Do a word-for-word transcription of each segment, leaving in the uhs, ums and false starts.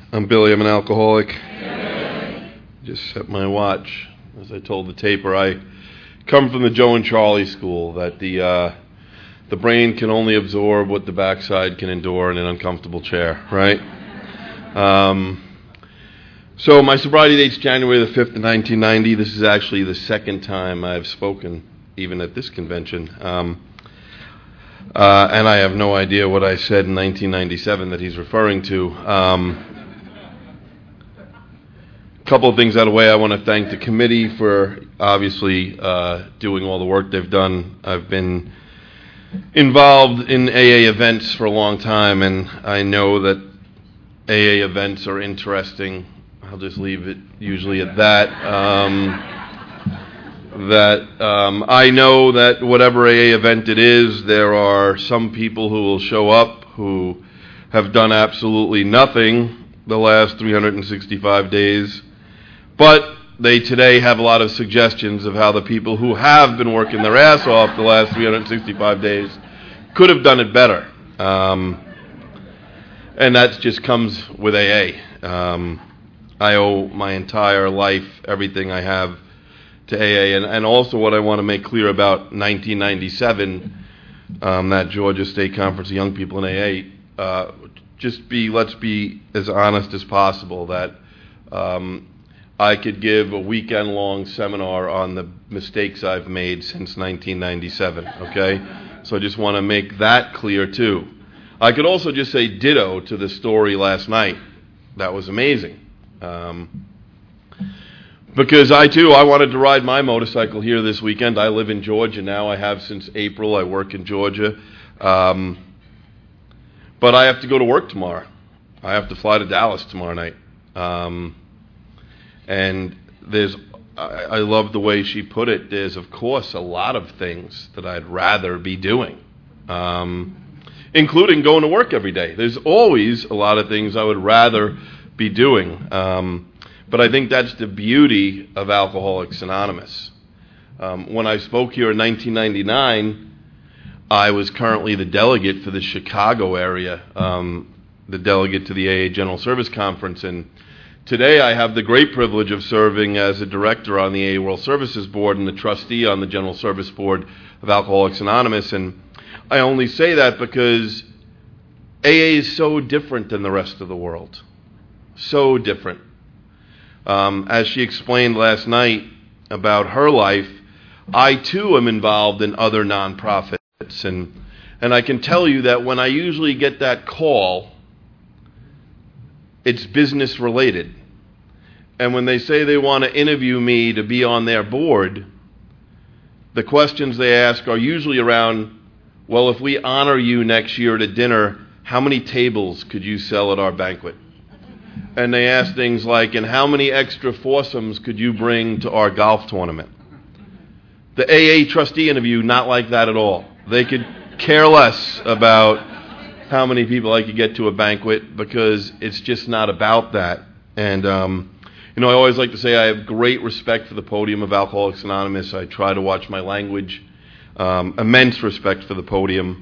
I'm Billy. I'm an alcoholic. Just set my watch. As I told the taper, I come from the Joe and Charlie school, that the uh, the brain can only absorb what the backside can endure in an uncomfortable chair, right? Um, so my sobriety date's January the fifth, nineteen ninety. This is actually the second time I've spoken, even at this convention. Um, uh, and I have no idea what I said in nineteen ninety-seven that he's referring to. Um, couple of things out of the way. I want to thank the committee for obviously uh, doing all the work they've done. I've been involved in A A events for a long time, and I know that A A events are interesting. I'll just leave it usually at that. Um, that um, I know that whatever A A event it is, there are some people who will show up who have done absolutely nothing the last three hundred sixty-five days. But they today have a lot of suggestions of how the people who have been working their ass off the last three hundred sixty-five days could have done it better. Um, and that just comes with A A. Um, I owe my entire life, everything I have, to A A. And, and also what I want to make clear about nineteen ninety-seven, um, that Georgia State Conference of Young People in A A, uh, just be, let's be as honest as possible that um, I could give a weekend-long seminar on the mistakes I've made since nineteen ninety-seven, okay? So I just want to make that clear, too. I could also just say ditto to the story last night. That was amazing. Um, because I, too, I wanted to ride my motorcycle here this weekend. I live in Georgia now. I have since April. I work in Georgia. Um, but I have to go to work tomorrow. I have to fly to Dallas tomorrow night. Um... And there's, I love the way she put it, there's, of course, a lot of things that I'd rather be doing, um, including going to work every day. There's always a lot of things I would rather be doing. Um, but I think that's the beauty of Alcoholics Anonymous. Um, when I spoke here in nineteen ninety-nine, I was currently the delegate for the Chicago area, um, the delegate to the A A General Service Conference, and today I have the great privilege of serving as a director on the A A World Services Board and the trustee on the General Service Board of Alcoholics Anonymous. And I only say that because A A is so different than the rest of the world. So different. Um, as she explained last night about her life, I too am involved in other nonprofits. And, and I can tell you that when I usually get that call, it's business related. And when they say they want to interview me to be on their board, the questions they ask are usually around, well, if we honor you next year at a dinner, how many tables could you sell at our banquet? And they ask things like, and how many extra foursomes could you bring to our golf tournament? The A A trustee interview, not like that at all. They could care less about how many people I could get to a banquet, because it's just not about that. And, um, you know, I always like to say I have great respect for the podium of Alcoholics Anonymous. I try to watch my language, um, immense respect for the podium.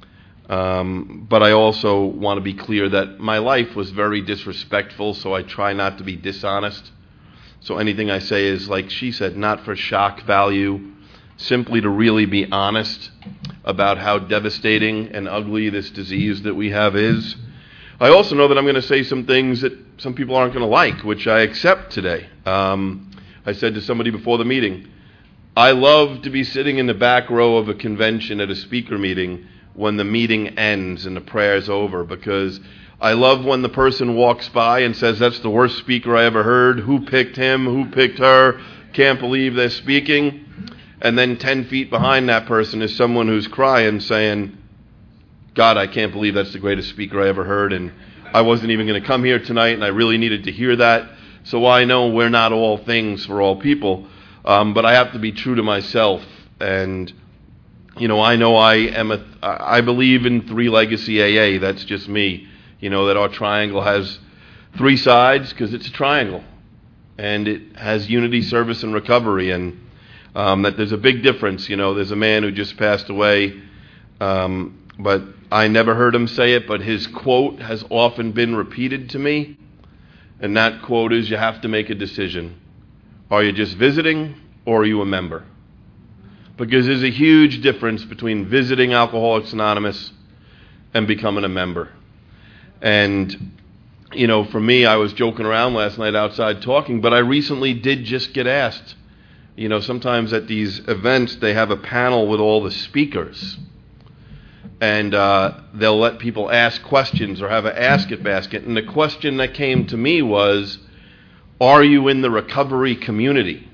Um, but I also want to be clear that my life was very disrespectful, so I try not to be dishonest. So anything I say is, like she said, not for shock value, simply to really be honest about how devastating and ugly this disease that we have is. I also know that I'm going to say some things that some people aren't going to like, which I accept today. Um, I said to somebody before the meeting, I love to be sitting in the back row of a convention at a speaker meeting when the meeting ends and the prayer's over, because I love when the person walks by and says, that's the worst speaker I ever heard. Who picked him? Who picked her? Can't believe they're speaking. And then ten feet behind that person is someone who's crying, saying, God, I can't believe that's the greatest speaker I ever heard, and I wasn't even going to come here tonight, and I really needed to hear that. So I know we're not all things for all people, um, but I have to be true to myself. And, you know, I know I am a, I believe in three legacy A A. That's just me. You know, that our triangle has three sides because it's a triangle, and it has unity, service, and recovery, and Um, that there's a big difference. You know, there's a man who just passed away, um, but I never heard him say it, but his quote has often been repeated to me, And that quote is, you have to make a decision. Are you just visiting, or are you a member? Because there's a huge difference between visiting Alcoholics Anonymous and becoming a member. And, you know, for me, I was joking around last night outside talking, but I recently did just get asked. You know, sometimes at these events, they have a panel with all the speakers. And uh, they'll let people ask questions or have an ask it basket. And the question that came to me was, are you in the recovery community?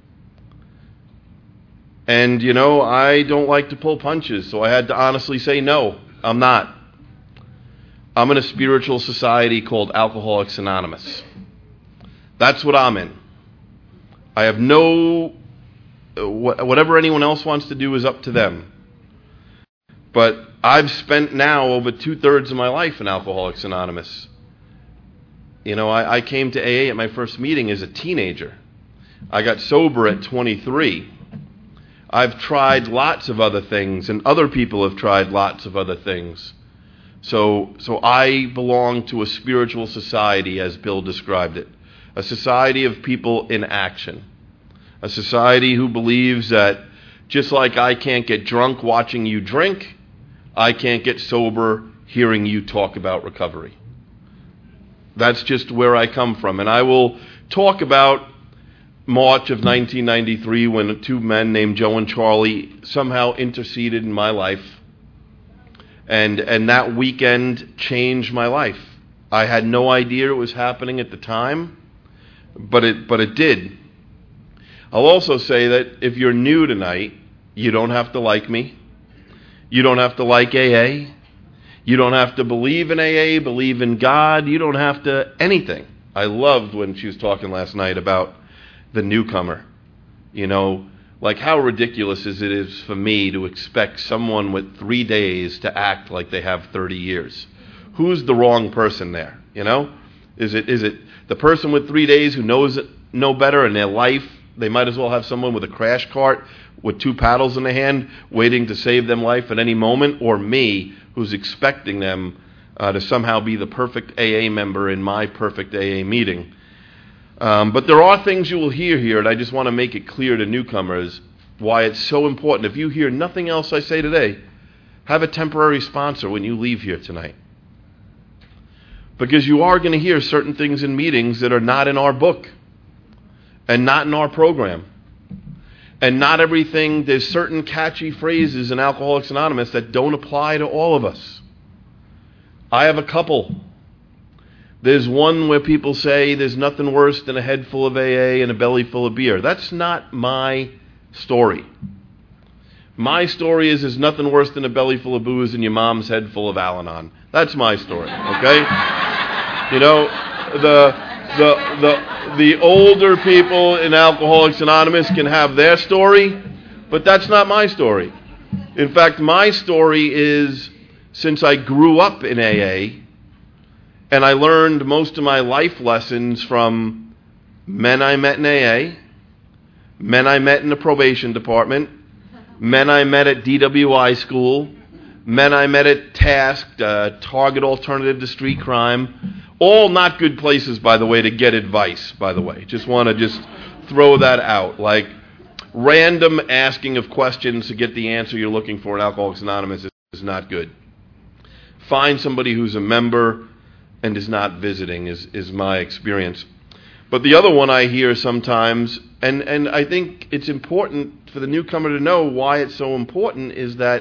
And, you know, I don't like to pull punches, so I had to honestly say, no, I'm not. I'm in a spiritual society called Alcoholics Anonymous. That's what I'm in. I have no... Whatever anyone else wants to do is up to them. But I've spent now over two-thirds of my life in Alcoholics Anonymous. You know, I, I came to A A at my first meeting as a teenager. I got sober at twenty-three. I've tried lots of other things, and other people have tried lots of other things. So, so I belong to a spiritual society, as Bill described it. A society of people in action. A society who believes that just like I can't get drunk watching you drink, I can't get sober hearing you talk about recovery. That's just where I come from. And I will talk about March of nineteen ninety-three when two men named Joe and Charlie somehow interceded in my life. And, and that weekend changed my life. I had no idea it was happening at the time, but it, but it did. I'll also say that if you're new tonight, you don't have to like me. You don't have to like A A. You don't have to believe in A A, believe in God. You don't have to anything. I loved when she was talking last night about the newcomer. You know, like how ridiculous is it is for me to expect someone with three days to act like they have thirty years. Who's the wrong person there, you know? Is it is it the person with three days who knows it, know better in their life? They might as well have someone with a crash cart with two paddles in their hand waiting to save them life at any moment, or me who's expecting them uh, to somehow be the perfect A A member in my perfect A A meeting. Um, but there are things you will hear here, and I just want to make it clear to newcomers why it's so important. If you hear nothing else I say today, have a temporary sponsor when you leave here tonight. Because you are going to hear certain things in meetings that are not in our book and not in our program. And not everything, there's certain catchy phrases in Alcoholics Anonymous that don't apply to all of us. I have a couple. There's one where people say there's nothing worse than a head full of A A and a belly full of beer. That's not my story. My story is there's nothing worse than a belly full of booze and your mom's head full of Al-Anon. That's my story, okay? You know, the the the the older people in Alcoholics Anonymous can have their story, but that's not my story. In fact, my story is since I grew up in A A, and I learned most of my life lessons from men I met in A A, men I met in the probation department, men I met at D W I school, men I met at TASC, uh, Target Alternative to Street Crime. All not good places, by the way, to get advice, by the way. Just want to just throw that out. Like, random asking of questions to get the answer you're looking for in Alcoholics Anonymous is, is not good. Find somebody who's a member and is not visiting is, is my experience. But the other one I hear sometimes, and, and I think it's important for the newcomer to know why it's so important, is that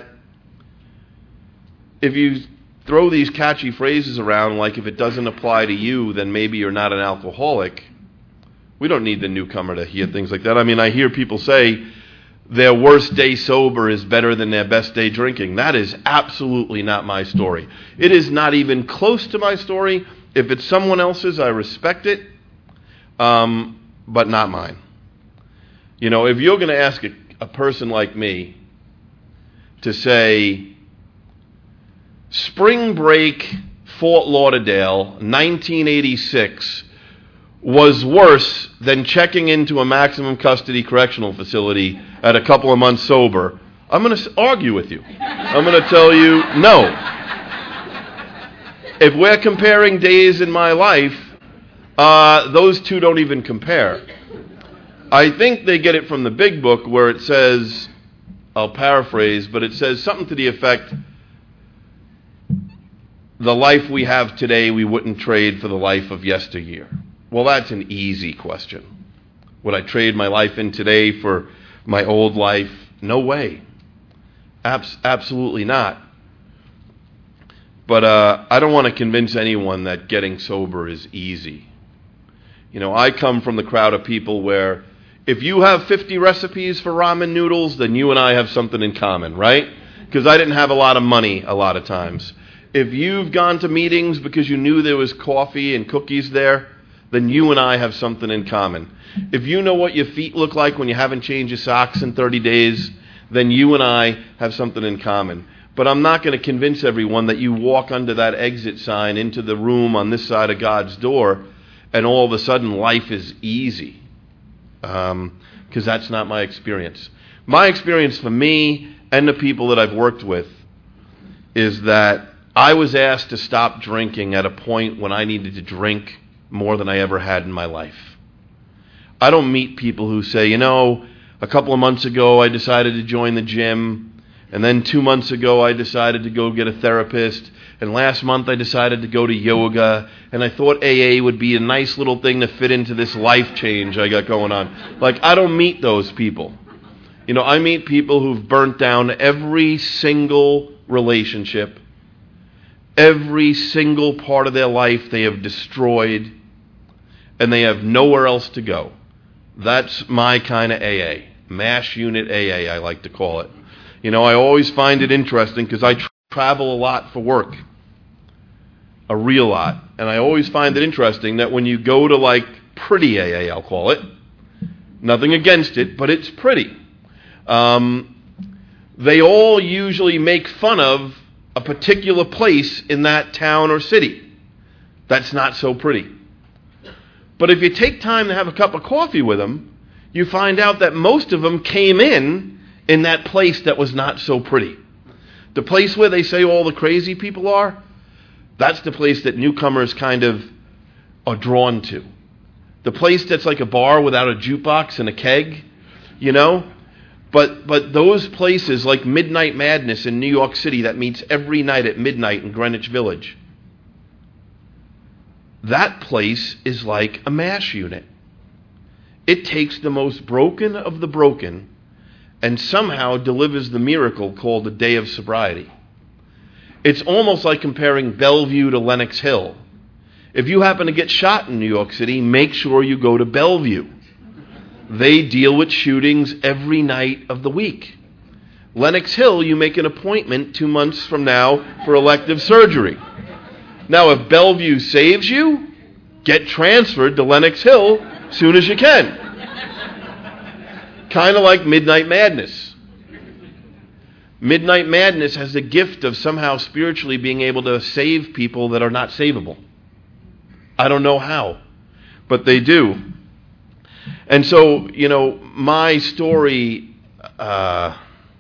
if you throw these catchy phrases around, like if it doesn't apply to you, then maybe you're not an alcoholic. We don't need the newcomer to hear things like that. I mean, I hear people say their worst day sober is better than their best day drinking. That is absolutely not my story. It is not even close to my story. If it's someone else's, I respect it, um, but not mine. You know, if you're going to ask a, a person like me to say, Spring break, Fort Lauderdale, nineteen eighty-six, was worse than checking into a maximum custody correctional facility at a couple of months sober, I'm going to argue with you. I'm going to tell you no. If we're comparing days in my life, Uh, those two don't even compare. I think they get it from the big book where it says, I'll paraphrase, but it says something to the effect, the life we have today we wouldn't trade for the life of yesteryear. Well, that's an easy question. Would I trade my life in today for my old life? No way. Abs- absolutely not. But uh, I don't want to convince anyone that getting sober is easy. You know, I come from the crowd of people where if you have fifty recipes for ramen noodles, then you and I have something in common, right? Because I didn't have a lot of money a lot of times. If you've gone to meetings because you knew there was coffee and cookies there, then you and I have something in common. If you know what your feet look like when you haven't changed your socks in thirty days, then you and I have something in common. But I'm not going to convince everyone that you walk under that exit sign into the room on this side of God's door and all of a sudden life is easy. Um, because that's not my experience. My experience for me and the people that I've worked with is that I was asked to stop drinking at a point when I needed to drink more than I ever had in my life. I don't meet people who say, you know, a couple of months ago I decided to join the gym, and then two months ago I decided to go get a therapist, and last month I decided to go to yoga, and I thought A A would be a nice little thing to fit into this life change I got going on. Like, I don't meet those people. You know, I meet people who've burnt down every single relationship, every single part of their life they have destroyed, and they have nowhere else to go. That's my kind of A A. MASH unit A A, I like to call it. You know, I always find it interesting because I tra- travel a lot for work. A real lot. And I always find it interesting that when you go to, like, pretty A A, I'll call it, nothing against it, but it's pretty. Um, they all usually make fun of a particular place in that town or city that's not so pretty. But if you take time to have a cup of coffee with them, you find out that most of them came in in that place that was not so pretty. The place where they say all the crazy people are, that's the place that newcomers kind of are drawn to. The place that's like a bar without a jukebox and a keg, you know? But but those places like Midnight Madness in New York City that meets every night at midnight in Greenwich Village, that place is like a MASH unit. It takes the most broken of the broken and somehow delivers the miracle called the day of sobriety. It's almost like comparing Bellevue to Lenox Hill. If you happen to get shot in New York City, make sure you go to Bellevue. They deal with shootings every night of the week. Lenox Hill, you make an appointment two months from now for elective surgery. Now, if Bellevue saves you, get transferred to Lenox Hill as soon as you can. Kind of like Midnight Madness. Midnight Madness has the gift of somehow spiritually being able to save people that are not savable. I don't know how, but they do. And so, you know, my story, uh,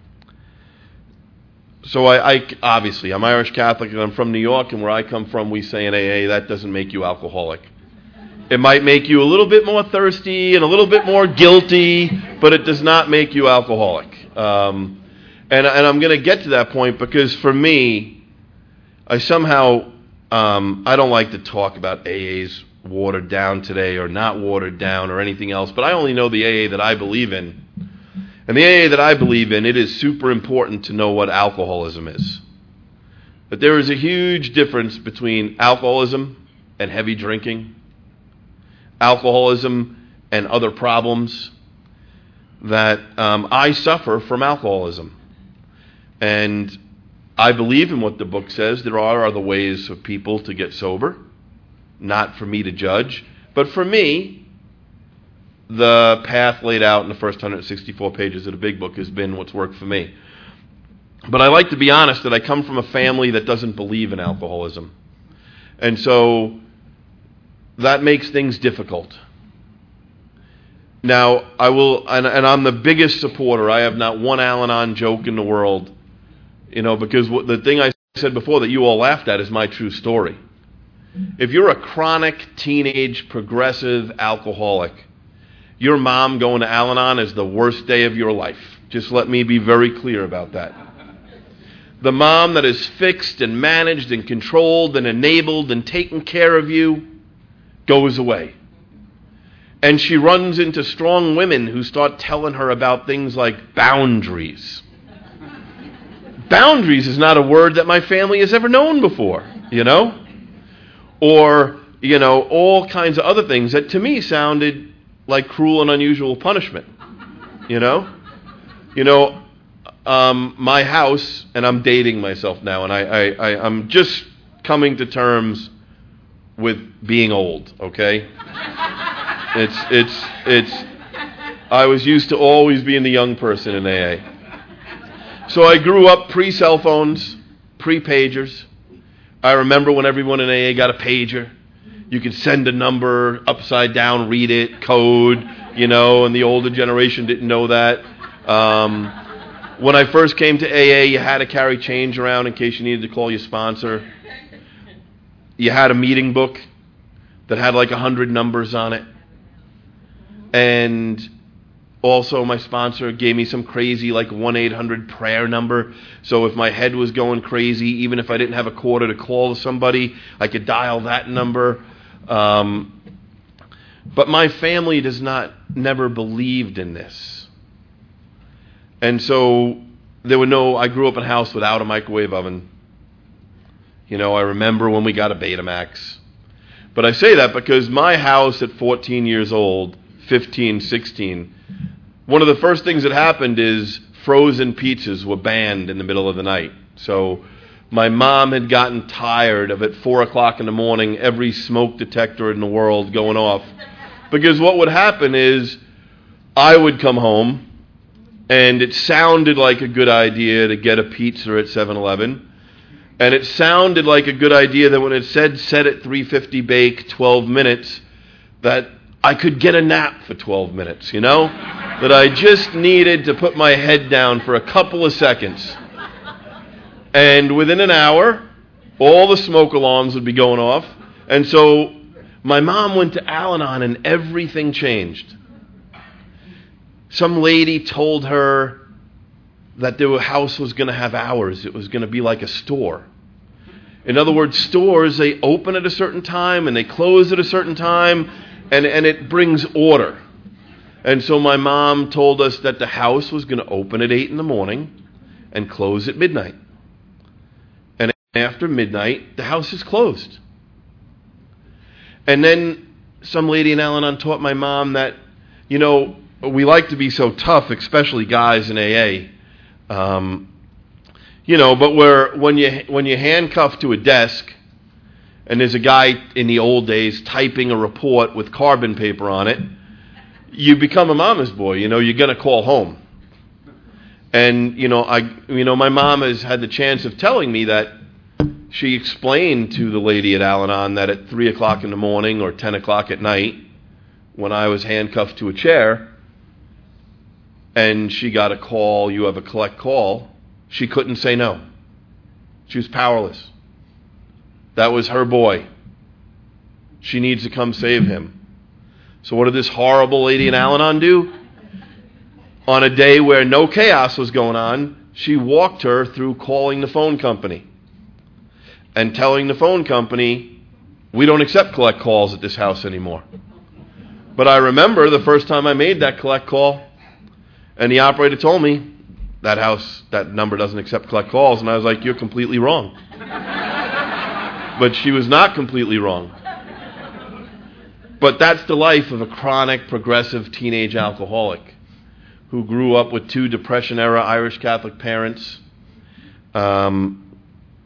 so I, I, obviously, I'm Irish Catholic and I'm from New York, and where I come from, we say in A A, that doesn't make you alcoholic. It might make you a little bit more thirsty and a little bit more guilty, but it does not make you alcoholic. Um, and, and I'm going to get to that point because for me, I somehow, um, I don't like to talk about A A's watered down today or not watered down or anything else, but I only know the A A that I believe in. And the A A that I believe in, it is super important to know what alcoholism is. But there is a huge difference between alcoholism and heavy drinking, alcoholism and other problems, that um, I suffer from alcoholism. And I believe in what the book says. There are other ways for people to get sober, not for me to judge. But for me, the path laid out in the first one hundred sixty-four pages of the big book has been what's worked for me. But I like to be honest that I come from a family that doesn't believe in alcoholism. And so that makes things difficult. Now, I will, and, and I'm the biggest supporter. I have not one Al-Anon joke in the world, you know, because what, the thing I said before that you all laughed at is my true story. if you're a chronic teenage progressive alcoholic, your mom going to Al-Anon is the worst day of your life. Just let me be very clear about that. The mom that is fixed and managed and controlled and enabled and taken care of you goes away. And she runs into strong women who start telling her about things like boundaries. Boundaries is not a word that my family has ever known before, you know? Or, you know, all kinds of other things that to me sounded like cruel and unusual punishment, you know? You know, um, my house, and I'm dating myself now, and I, I, I, I'm just coming to terms with being old, okay? It's, it's, it's, I was used to always being the young person in A A. So I grew up pre-cell phones, pre-pagers. I remember when everyone in A A got a pager. You could send a number upside down, read it, code, you know, and the older generation didn't know that. Um, when I first came to A A, you had to carry change around in case you needed to call your sponsor. You had a meeting book that had like a hundred numbers on it. And also my sponsor gave me some crazy like one eight hundred prayer number. So if my head was going crazy, even if I didn't have a quarter to call somebody, I could dial that number. Um, but my family does not, never believed in this. And so there were no, I grew up in a house without a microwave oven. You know, I remember when we got a Betamax. But I say that because my house at fourteen years old, fifteen, sixteen, one of the first things that happened is frozen pizzas were banned in the middle of the night. So my mom had gotten tired of at four o'clock in the morning every smoke detector in the world going off. Because what would happen is I would come home and it sounded like a good idea to get a pizza at seven eleven. And it sounded like a good idea that when it said set at three fifty bake, twelve minutes, that I could get a nap for twelve minutes, you know? That I just needed to put my head down for a couple of seconds. And within an hour, all the smoke alarms would be going off. And so my mom went to Al-Anon and everything changed. Some lady told her that the house was going to have hours. It was going to be like a store. In other words, stores, they open at a certain time and they close at a certain time, and, and it brings order. And so my mom told us that the house was going to open at eight in the morning and close at midnight. And after midnight, the house is closed. And then some lady in Al-Anon taught my mom that, you know, we like to be so tough, especially guys in A A. Um, you know, but where when you when you handcuff to a desk, and there's a guy in the old days typing a report with carbon paper on it, you become a mama's boy. You know, you're gonna call home. And you know, I you know, my mom has had the chance of telling me that she explained to the lady at Al-Anon that at three o'clock in the morning or ten o'clock at night, when I was handcuffed to a chair, and she got a call, you have a collect call, she couldn't say no. She was powerless. That was her boy. She needs to come save him. So what did this horrible lady in Al-Anon do? On a day where no chaos was going on, she walked her through calling the phone company and telling the phone company, we don't accept collect calls at this house anymore. But I remember the first time I made that collect call, and the operator told me, that house, that number doesn't accept collect calls. And I was like, you're completely wrong. But she was not completely wrong. But that's the life of a chronic, progressive teenage alcoholic who grew up with two Depression-era Irish Catholic parents. Um,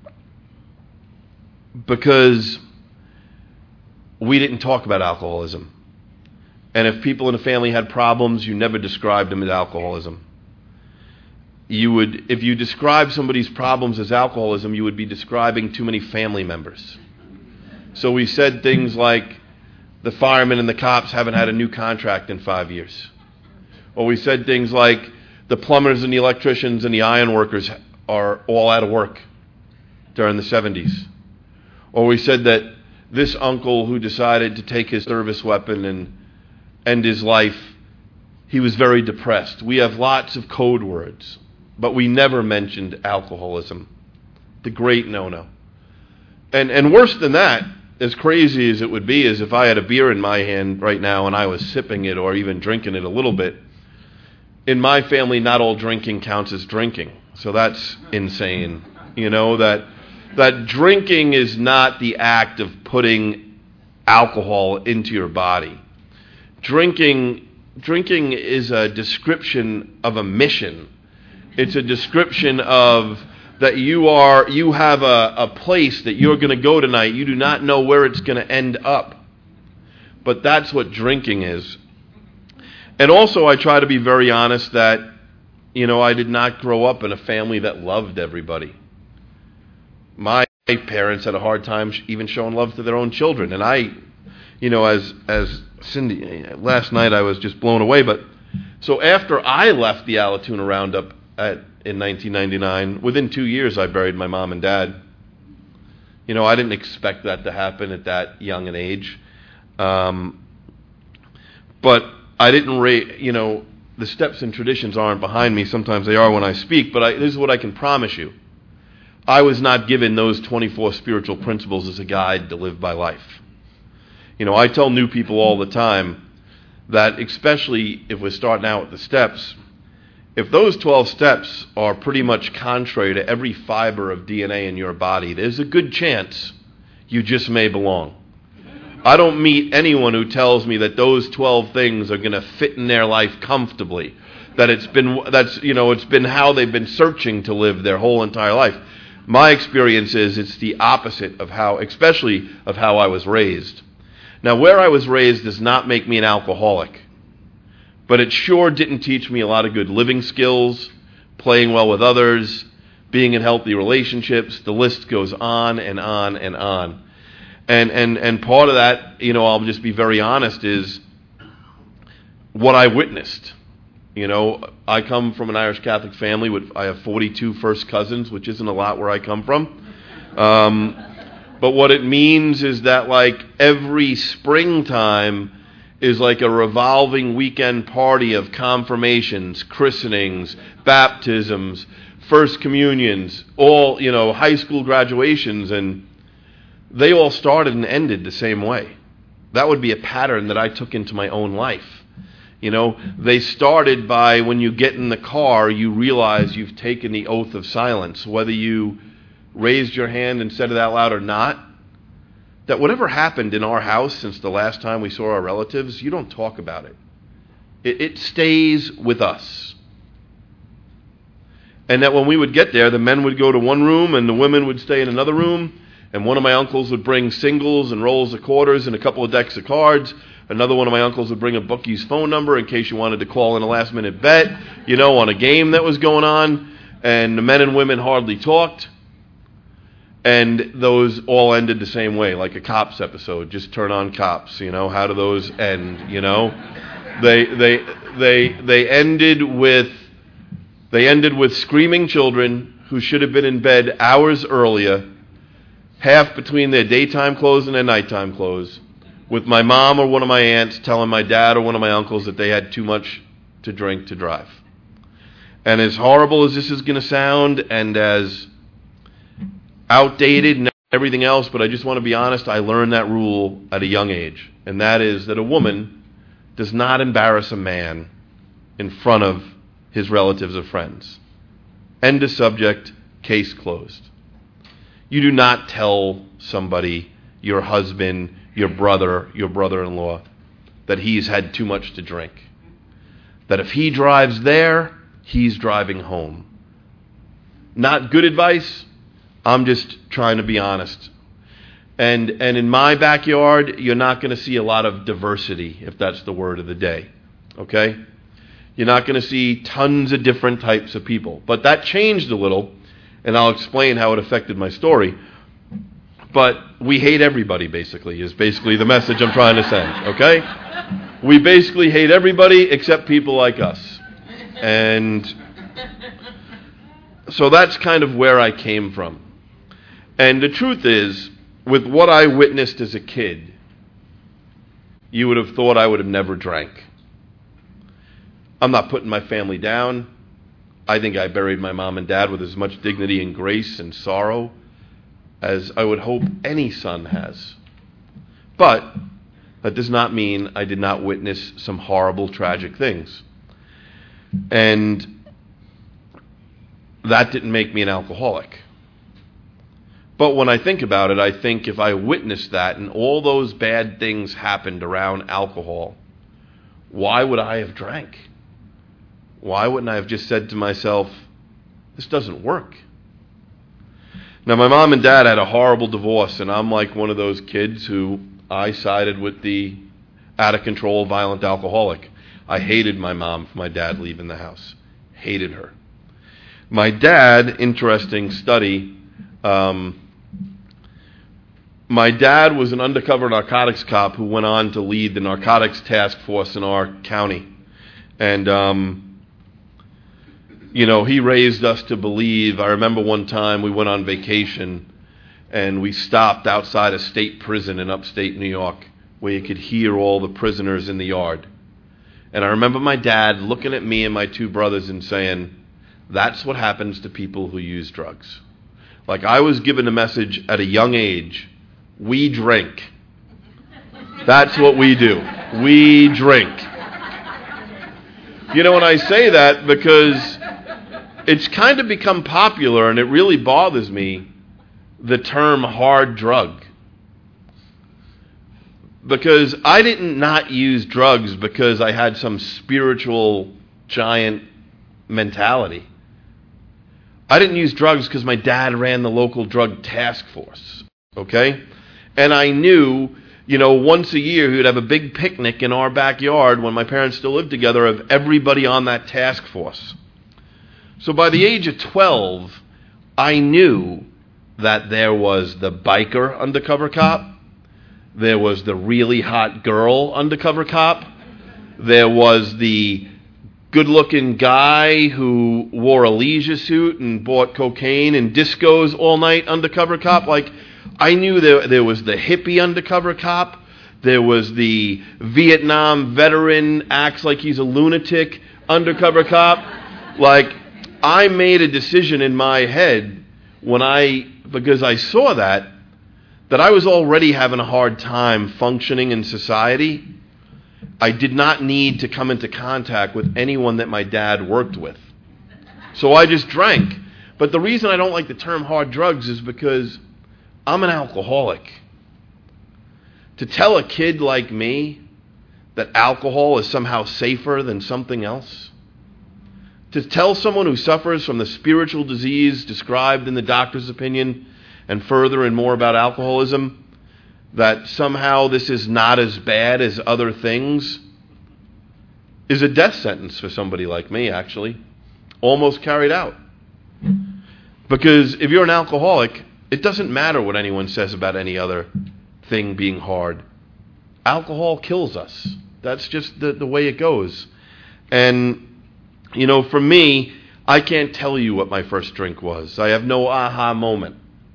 because we didn't talk about alcoholism. And if people in the family had problems, you never described them as alcoholism. You would, if you describe somebody's problems as alcoholism, you would be describing too many family members. So we said things like, the firemen and the cops haven't had a new contract in five years. Or we said things like, the plumbers and the electricians and the iron workers are all out of work during the seventies. Or we said that this uncle who decided to take his service weapon and end his life, he was very depressed. We have lots of code words, but we never mentioned alcoholism, the great no-no. And and worse than that, as crazy as it would be, is if I had a beer in my hand right now and I was sipping it or even drinking it a little bit. In my family, not all drinking counts as drinking. So that's insane. You know, that that drinking is not the act of putting alcohol into your body. Drinking drinking is a description of a mission. It's a description of that you are you have a, a place that you're going to go tonight. You do not know where it's going to end up. But that's what drinking is. And also I try to be very honest that, you know, I did not grow up in a family that loved everybody. My parents had a hard time even showing love to their own children. And I, you know, as as Cindy, last night I was just blown away. But so after I left the Allatoona Roundup at, in nineteen ninety-nine, within two years I buried my mom and dad. You know, I didn't expect that to happen at that young an age. Um, but I didn't, ra- you know, the steps and traditions aren't behind me. Sometimes they are when I speak. But I, this is what I can promise you. I was not given those twenty-four spiritual principles as a guide to live by life. You know, I tell new people all the time that, especially if we're starting out with the steps, if those twelve steps are pretty much contrary to every fiber of D N A in your body, there's a good chance you just may belong. I don't meet anyone who tells me that those twelve things are going to fit in their life comfortably, that it's been that's you know it's been how they've been searching to live their whole entire life. My experience is it's the opposite of how, especially of how I was raised. Now, where I was raised does not make me an alcoholic, but it sure didn't teach me a lot of good living skills, playing well with others, being in healthy relationships. The list goes on and on and on. And and and part of that, you know, I'll just be very honest, is what I witnessed. You know, I come from an Irish Catholic family. With I have forty-two first cousins, which isn't a lot where I come from. Um, but what it means is that, like, every springtime is like a revolving weekend party of confirmations, christenings, baptisms, first communions, all, you know, high school graduations, and they all started and ended the same way. That would be a pattern that I took into my own life. You know, they started by when you get in the car, you realize you've taken the oath of silence, whether you raised your hand and said it out loud or not, that whatever happened in our house since the last time we saw our relatives, you don't talk about it. It, it stays with us. And that when we would get there, the men would go to one room and the women would stay in another room, and one of my uncles would bring singles and rolls of quarters and a couple of decks of cards. Another one of my uncles would bring a bookie's phone number in case you wanted to call in a last-minute bet, you know, on a game that was going on. And the men and women hardly talked. And those all ended the same way, like a Cops episode. Just turn on Cops, you know. How do those end, you know? They they they they ended with they ended with screaming children who should have been in bed hours earlier, half between their daytime clothes and their nighttime clothes, with my mom or one of my aunts telling my dad or one of my uncles that they had too much to drink to drive. And as horrible as this is going to sound, and as outdated and everything else, but I just want to be honest, I learned that rule at a young age. And that is that a woman does not embarrass a man in front of his relatives or friends. End of subject, case closed. You do not tell somebody, your husband, your brother, your brother-in-law, that he's had too much to drink. That if he drives there, he's driving home. Not good advice. I'm just trying to be honest. And and in my backyard, you're not going to see a lot of diversity, if that's the word of the day. Okay? You're not going to see tons of different types of people. But that changed a little, and I'll explain how it affected my story. But we hate everybody, basically, is basically the message I'm trying to send. Okay? We basically hate everybody except people like us. And so that's kind of where I came from. And the truth is, with what I witnessed as a kid, you would have thought I would have never drank. I'm not putting my family down. I think I buried my mom and dad with as much dignity and grace and sorrow as I would hope any son has. But that does not mean I did not witness some horrible, tragic things. And that didn't make me an alcoholic. But when I think about it, I think if I witnessed that and all those bad things happened around alcohol, why would I have drank? Why wouldn't I have just said to myself, this doesn't work? Now, my mom and dad had a horrible divorce, and I'm like one of those kids who I sided with the out-of-control, violent alcoholic. I hated my mom for my dad leaving the house. Hated her. My dad, interesting study, um, my dad was an undercover narcotics cop who went on to lead the narcotics task force in our county. And, um, you know, he raised us to believe. I remember one time we went on vacation and we stopped outside a state prison in upstate New York where you could hear all the prisoners in the yard. And I remember my dad looking at me and my two brothers and saying, that's what happens to people who use drugs. Like, I was given a message at a young age, we drink. That's what we do. We drink. You know, and I say that because it's kind of become popular, and it really bothers me, the term hard drug. Because I didn't not use drugs because I had some spiritual giant mentality. I didn't use drugs because my dad ran the local drug task force, okay? And I knew, you know, once a year he would have a big picnic in our backyard when my parents still lived together of everybody on that task force. So by the age of twelve, I knew that there was the biker undercover cop, there was the really hot girl undercover cop, there was the good-looking guy who wore a leisure suit and bought cocaine and discos all night undercover cop. Like, I knew there, there was the hippie undercover cop, there was the Vietnam veteran acts like he's a lunatic undercover cop. Like, I made a decision in my head when I, because I saw that, that I was already having a hard time functioning in society. I did not need to come into contact with anyone that my dad worked with. So I just drank. But the reason I don't like the term hard drugs is because I'm an alcoholic. To tell a kid like me that alcohol is somehow safer than something else, to tell someone who suffers from the spiritual disease described in the doctor's opinion and further and more about alcoholism, that somehow this is not as bad as other things, is a death sentence for somebody like me, actually. Almost carried out. Because if you're an alcoholic, it doesn't matter what anyone says about any other thing being hard. Alcohol kills us. That's just the, the way it goes. And you know, for me, I can't tell you what my first drink was. I have no aha moment.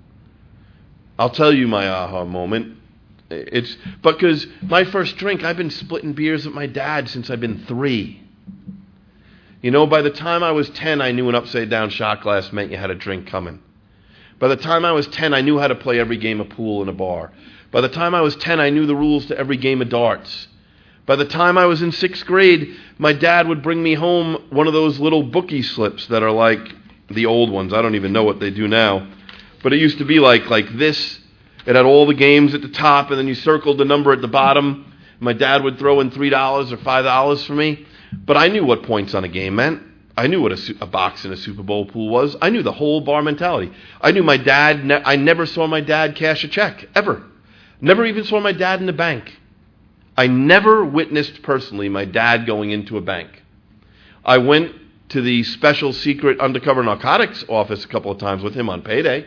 I'll tell you my aha moment. It's because my first drink, I've been splitting beers with my dad since I've been three. You know, by the time I was ten, I knew an upside-down shot glass meant you had a drink coming. By the time I was ten, I knew how to play every game of pool in a bar. By the time I was ten, I knew the rules to every game of darts. By the time I was in sixth grade, my dad would bring me home one of those little bookie slips that are like the old ones. I don't even know what they do now. But it used to be like, like this. It had all the games at the top, and then you circled the number at the bottom. My dad would throw in three dollars or five dollars for me. But I knew what points on a game meant. I knew what a, a box in a Super Bowl pool was. I knew the whole bar mentality. I knew my dad. Ne- I never saw my dad cash a check, ever. Never even saw my dad in the bank. I never witnessed personally my dad going into a bank. I went to the special secret undercover narcotics office a couple of times with him on payday.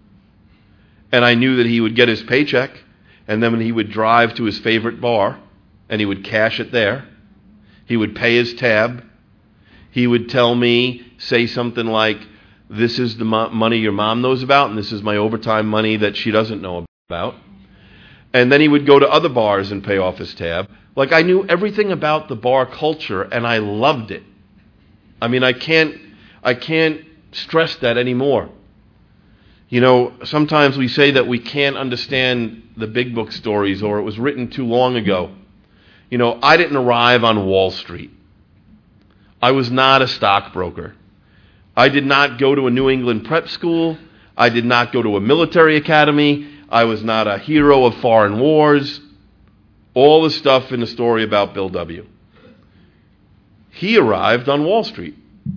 And I knew that he would get his paycheck, and then when he would drive to his favorite bar, and he would cash it there. He would pay his tab. He would tell me, say something like, this is the mo- money your mom knows about, and this is my overtime money that she doesn't know about. about. And then he would go to other bars and pay off his tab. Like, I knew everything about the bar culture, and I loved it. I mean, I can't, I can't stress that anymore. You know, sometimes we say that we can't understand the big book stories, or it was written too long ago. You know, I didn't arrive on Wall Street. I was not a stockbroker. I did not go to a New England prep school. I did not go to a military academy. I was not a hero of foreign wars. All the stuff in the story about Bill W. He arrived on Wall Street.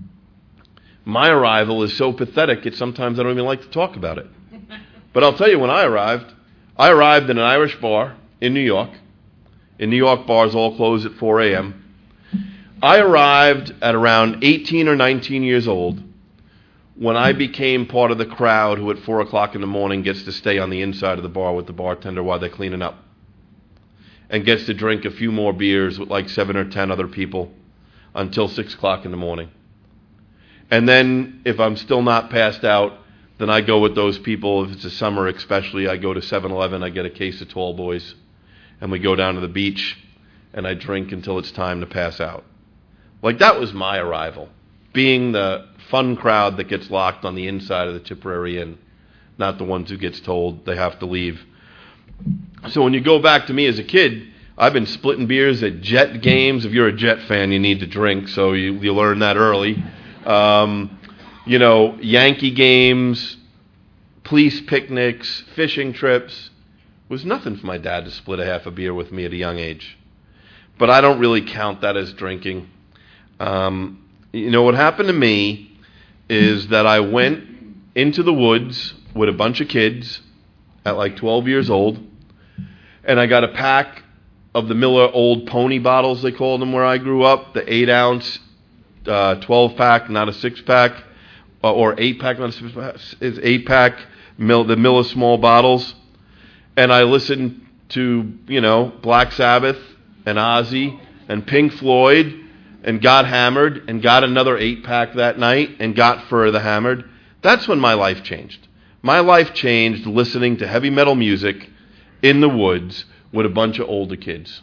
My arrival is so pathetic that sometimes I don't even like to talk about it. But I'll tell you, when I arrived, I arrived in an Irish bar in New York. In New York, bars all close at four a.m. I arrived at around eighteen or nineteen years old when I became part of the crowd who at four o'clock in the morning gets to stay on the inside of the bar with the bartender while they're cleaning up and gets to drink a few more beers with like seven or ten other people until six o'clock in the morning. And then if I'm still not passed out, then I go with those people. If it's the summer especially, I go to seven eleven, I get a case of Tall Boys, and we go down to the beach, and I drink until it's time to pass out. Like, that was my arrival, being the fun crowd that gets locked on the inside of the Tipperary Inn, not the ones who gets told they have to leave. So when you go back to me as a kid, I've been splitting beers at Jet games. If you're a Jet fan, you need to drink, so you, you learn that early. Um, you know, Yankee games, police picnics, fishing trips. It was nothing for my dad to split a half a beer with me at a young age. But I don't really count that as drinking. Um, you know, what happened to me is that I went into the woods with a bunch of kids at like twelve years old, and I got a pack of the Miller Old Pony bottles, they called them where I grew up, the eight ounce, uh, twelve pack, not a six pack, uh, or eight pack, not a six pack, is eight pack, Mil- the Miller small bottles. And I listened to, you know, Black Sabbath and Ozzy and Pink Floyd and got hammered and got another eight pack that night and got further hammered. That's when my life changed. My life changed listening to heavy metal music in the woods with a bunch of older kids.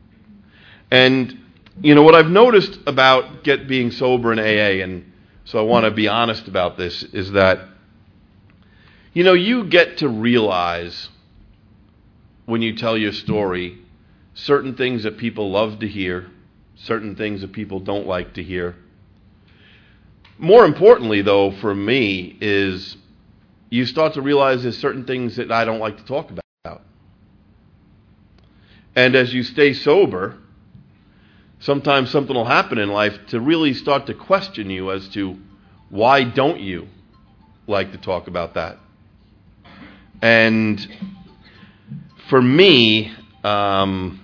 And, you know, what I've noticed about get being sober in A A, and so I want to be honest about this, is that, you know, you get to realize when you tell your story certain things that people love to hear, certain things that people don't like to hear. More importantly, though, for me, is you start to realize there's certain things that I don't like to talk about. And as you stay sober, sometimes something will happen in life to really start to question you as to why don't you like to talk about that. And for me, um,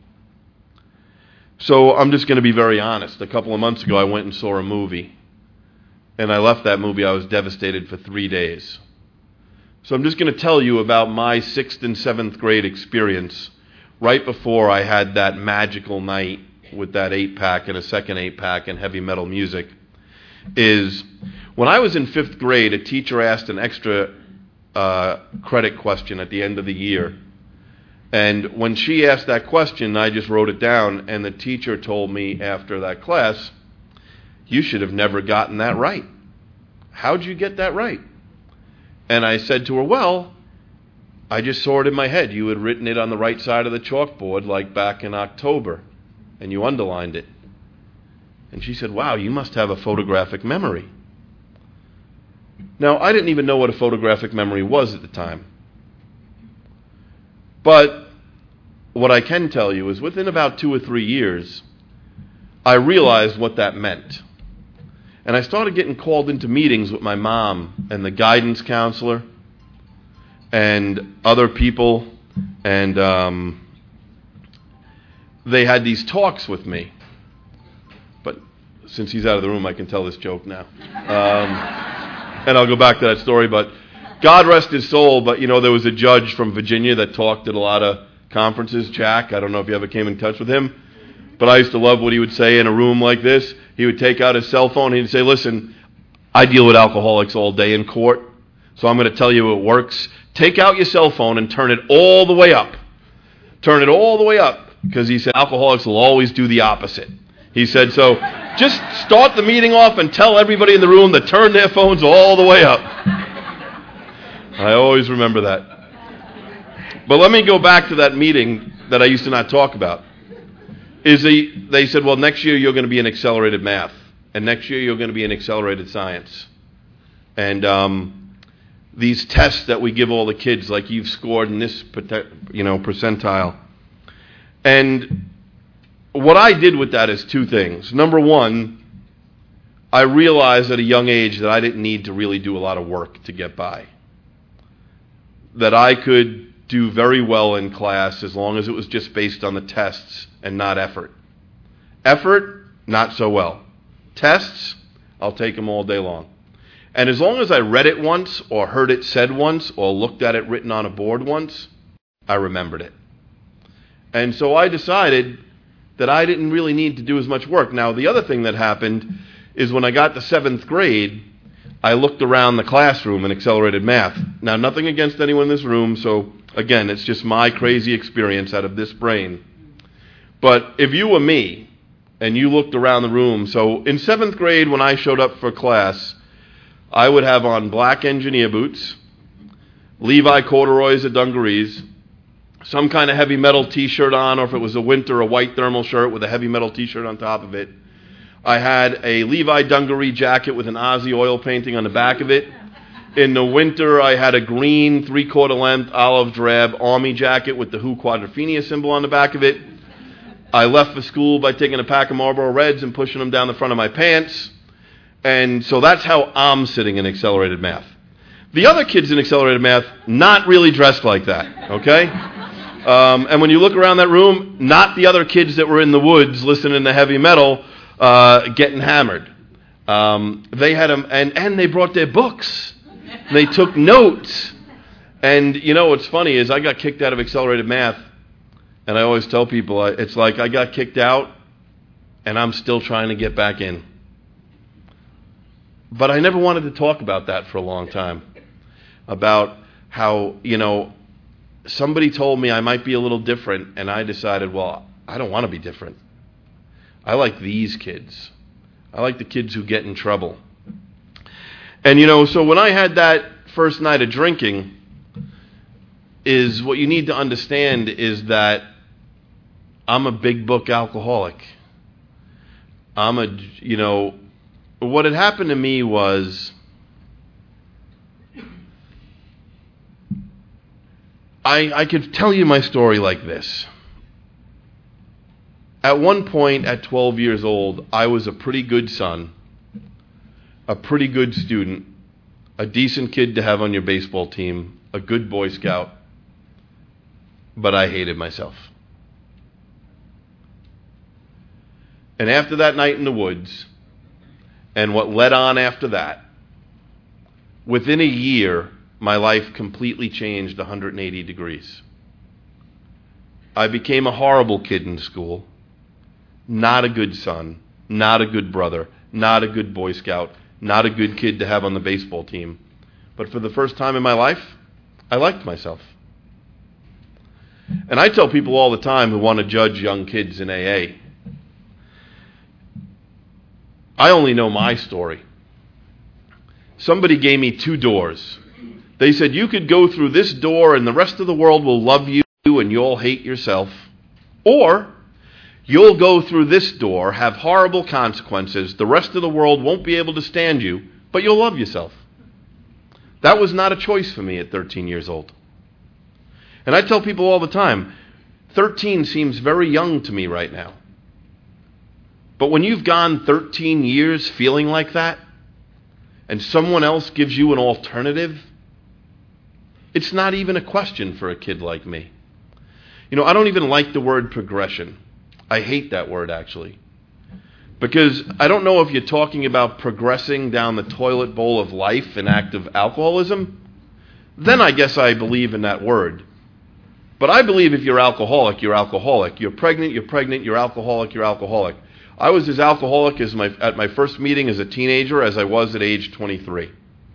so I'm just going to be very honest. A couple of months ago, I went and saw a movie. And I left that movie, I was devastated for three days. So I'm just going to tell you about my sixth and seventh grade experience right before I had that magical night with that eight-pack and a second eight-pack and heavy metal music. Is when I was in fifth grade, a teacher asked an extra uh, credit question at the end of the year. And when she asked that question, I just wrote it down, and the teacher told me after that class, "You should have never gotten that right. How'd you get that right?" And I said to her, "Well, I just saw it in my head. You had written it on the right side of the chalkboard like back in October, and you underlined it." And she said, "Wow, you must have a photographic memory." Now, I didn't even know what a photographic memory was at the time. But what I can tell you is within about two or three years, I realized what that meant. And I started getting called into meetings with my mom and the guidance counselor and other people. And um, they had these talks with me. But since he's out of the room, I can tell this joke now. Um, and I'll go back to that story. But God rest his soul, but, you know, there was a judge from Virginia that talked at a lot of conferences, Jack. I don't know if you ever came in touch with him. But I used to love what he would say in a room like this. He would take out his cell phone and he'd say, "Listen, I deal with alcoholics all day in court. So I'm going to tell you it works. Take out your cell phone and turn it all the way up. Turn it all the way up. Because he said alcoholics will always do the opposite. He said, so just start the meeting off and tell everybody in the room to turn their phones all the way up. I always remember that. But let me go back to that meeting that I used to not talk about. Is they, they said, well, next year you're going to be in accelerated math. And next year you're going to be in accelerated science. And um, these tests that we give all the kids, like you've scored in this you know, percentile. And what I did with that is two things. Number one, I realized at a young age that I didn't need to really do a lot of work to get by. That I could do very well in class as long as it was just based on the tests and not effort. Effort, not so well. Tests, I'll take them all day long. And as long as I read it once or heard it said once or looked at it written on a board once, I remembered it. And so I decided that I didn't really need to do as much work. Now, the other thing that happened is when I got to seventh grade, I looked around the classroom in accelerated math. Now, nothing against anyone in this room, so again, it's just my crazy experience out of this brain. But if you were me and you looked around the room, so in seventh grade when I showed up for class, I would have on black engineer boots, Levi corduroys or dungarees, some kind of heavy metal t-shirt on, or if it was a winter, a white thermal shirt with a heavy metal t-shirt on top of it. I had a Levi dungaree jacket with an Ozzy oil painting on the back of it. In the winter, I had a green three-quarter length olive drab army jacket with the Who Quadrophenia symbol on the back of it. I left for school by taking a pack of Marlboro Reds and pushing them down the front of my pants. And so that's how I'm sitting in accelerated math. The other kids in accelerated math, not really dressed like that, okay? Um, and when you look around that room, not the other kids that were in the woods listening to heavy metal, uh, getting hammered. Um, they had them, and, and they brought their books. They took notes. And, you know, what's funny is I got kicked out of accelerated math, and I always tell people, it's like I got kicked out, and I'm still trying to get back in. But I never wanted to talk about that for a long time, about how, you know, somebody told me I might be a little different, and I decided, well, I don't want to be different. I like these kids. I like the kids who get in trouble. And, you know, so when I had that first night of drinking, is what you need to understand is that I'm a big book alcoholic. I'm a, you know, what had happened to me was I, I could tell you my story like this. At one point, at twelve years old, I was a pretty good son, a pretty good student, a decent kid to have on your baseball team, a good Boy Scout, but I hated myself. And after that night in the woods, and what led on after that, within a year, my life completely changed one hundred eighty degrees. I became a horrible kid in school, not a good son, not a good brother, not a good Boy Scout, not a good kid to have on the baseball team. But for the first time in my life, I liked myself. And I tell people all the time who want to judge young kids in A A, I only know my story. Somebody gave me two doors. They said, you could go through this door and the rest of the world will love you and you'll hate yourself. Or you'll go through this door, have horrible consequences, the rest of the world won't be able to stand you, but you'll love yourself. That was not a choice for me at thirteen years old. And I tell people all the time, thirteen seems very young to me right now. But when you've gone thirteen years feeling like that, and someone else gives you an alternative, it's not even a question for a kid like me. You know, I don't even like the word progression. I hate that word, actually. Because I don't know if you're talking about progressing down the toilet bowl of life in active alcoholism. Then I guess I believe in that word. But I believe if you're alcoholic, you're alcoholic. You're pregnant, you're pregnant, you're alcoholic, you're alcoholic. I was as alcoholic as my, at my first meeting as a teenager as I was at age twenty-three.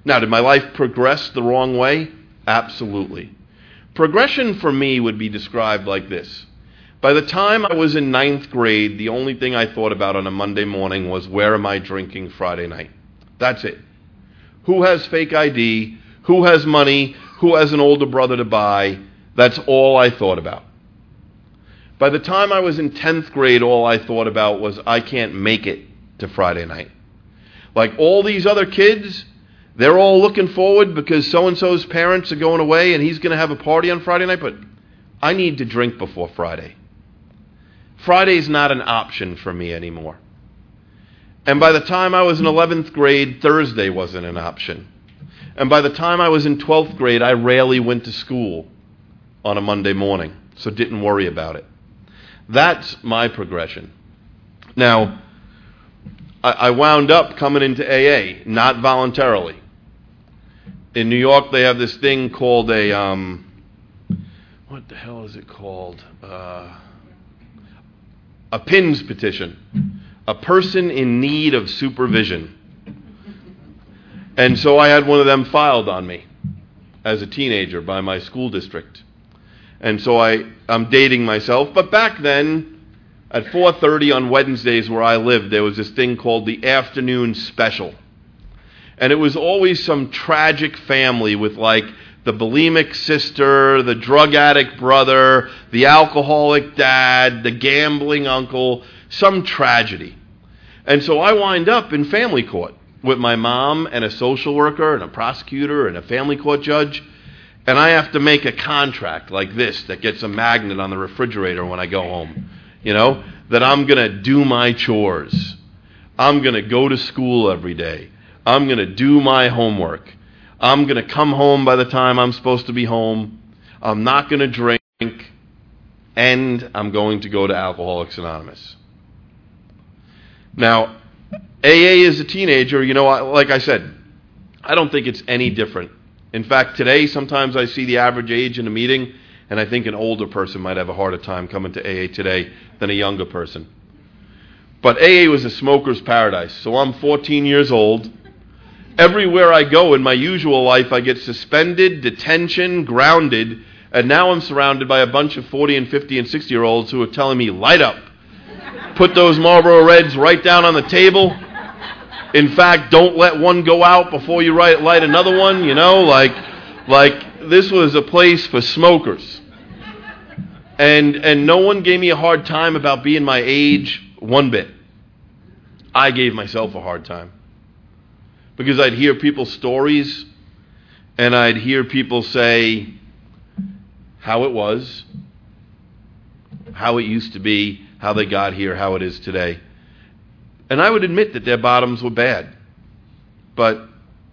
Now, did my life progress the wrong way? Absolutely. Progression for me would be described like this. By the time I was in ninth grade, the only thing I thought about on a Monday morning was, where am I drinking Friday night? That's it. Who has fake I D? Who has money? Who has an older brother to buy? That's all I thought about. By the time I was in tenth grade, all I thought about was, I can't make it to Friday night. Like all these other kids, they're all looking forward because so-and-so's parents are going away and he's going to have a party on Friday night, but I need to drink before Friday. Friday's not an option for me anymore. And by the time I was in eleventh grade, Thursday wasn't an option. And by the time I was in twelfth grade, I rarely went to school on a Monday morning, so didn't worry about it. That's my progression. Now, I, I wound up coming into A A, not voluntarily. In New York, they have this thing called a, um, what the hell is it called? Uh... A P I N S petition, a person in need of supervision. And so I had one of them filed on me as a teenager by my school district. And so I, I'm dating myself. But back then, at four thirty on Wednesdays where I lived, there was this thing called the afternoon special. And it was always some tragic family with like the bulimic sister, the drug addict brother, the alcoholic dad, the gambling uncle, some tragedy. And so I wind up in family court with my mom and a social worker and a prosecutor and a family court judge. And I have to make a contract like this that gets a magnet on the refrigerator when I go home. You know, that I'm going to do my chores. I'm going to go to school every day. I'm going to do my homework. I'm going to come home by the time I'm supposed to be home. I'm not going to drink. And I'm going to go to Alcoholics Anonymous. Now, A A as a teenager, you know, like I said, I don't think it's any different. In fact, today, sometimes I see the average age in a meeting, and I think an older person might have a harder time coming to A A today than a younger person. But A A was a smoker's paradise. So I'm fourteen years old. Everywhere I go in my usual life, I get suspended, detention, grounded, and now I'm surrounded by a bunch of forty and fifty and sixty-year-olds who are telling me, light up. Put those Marlboro Reds right down on the table. In fact, don't let one go out before you light another one, you know, like like this was a place for smokers. And and no one gave me a hard time about being my age one bit. I gave myself a hard time. Because I'd hear people's stories, and I'd hear people say how it was, how it used to be, how they got here, how it is today. And I would admit that their bottoms were bad. But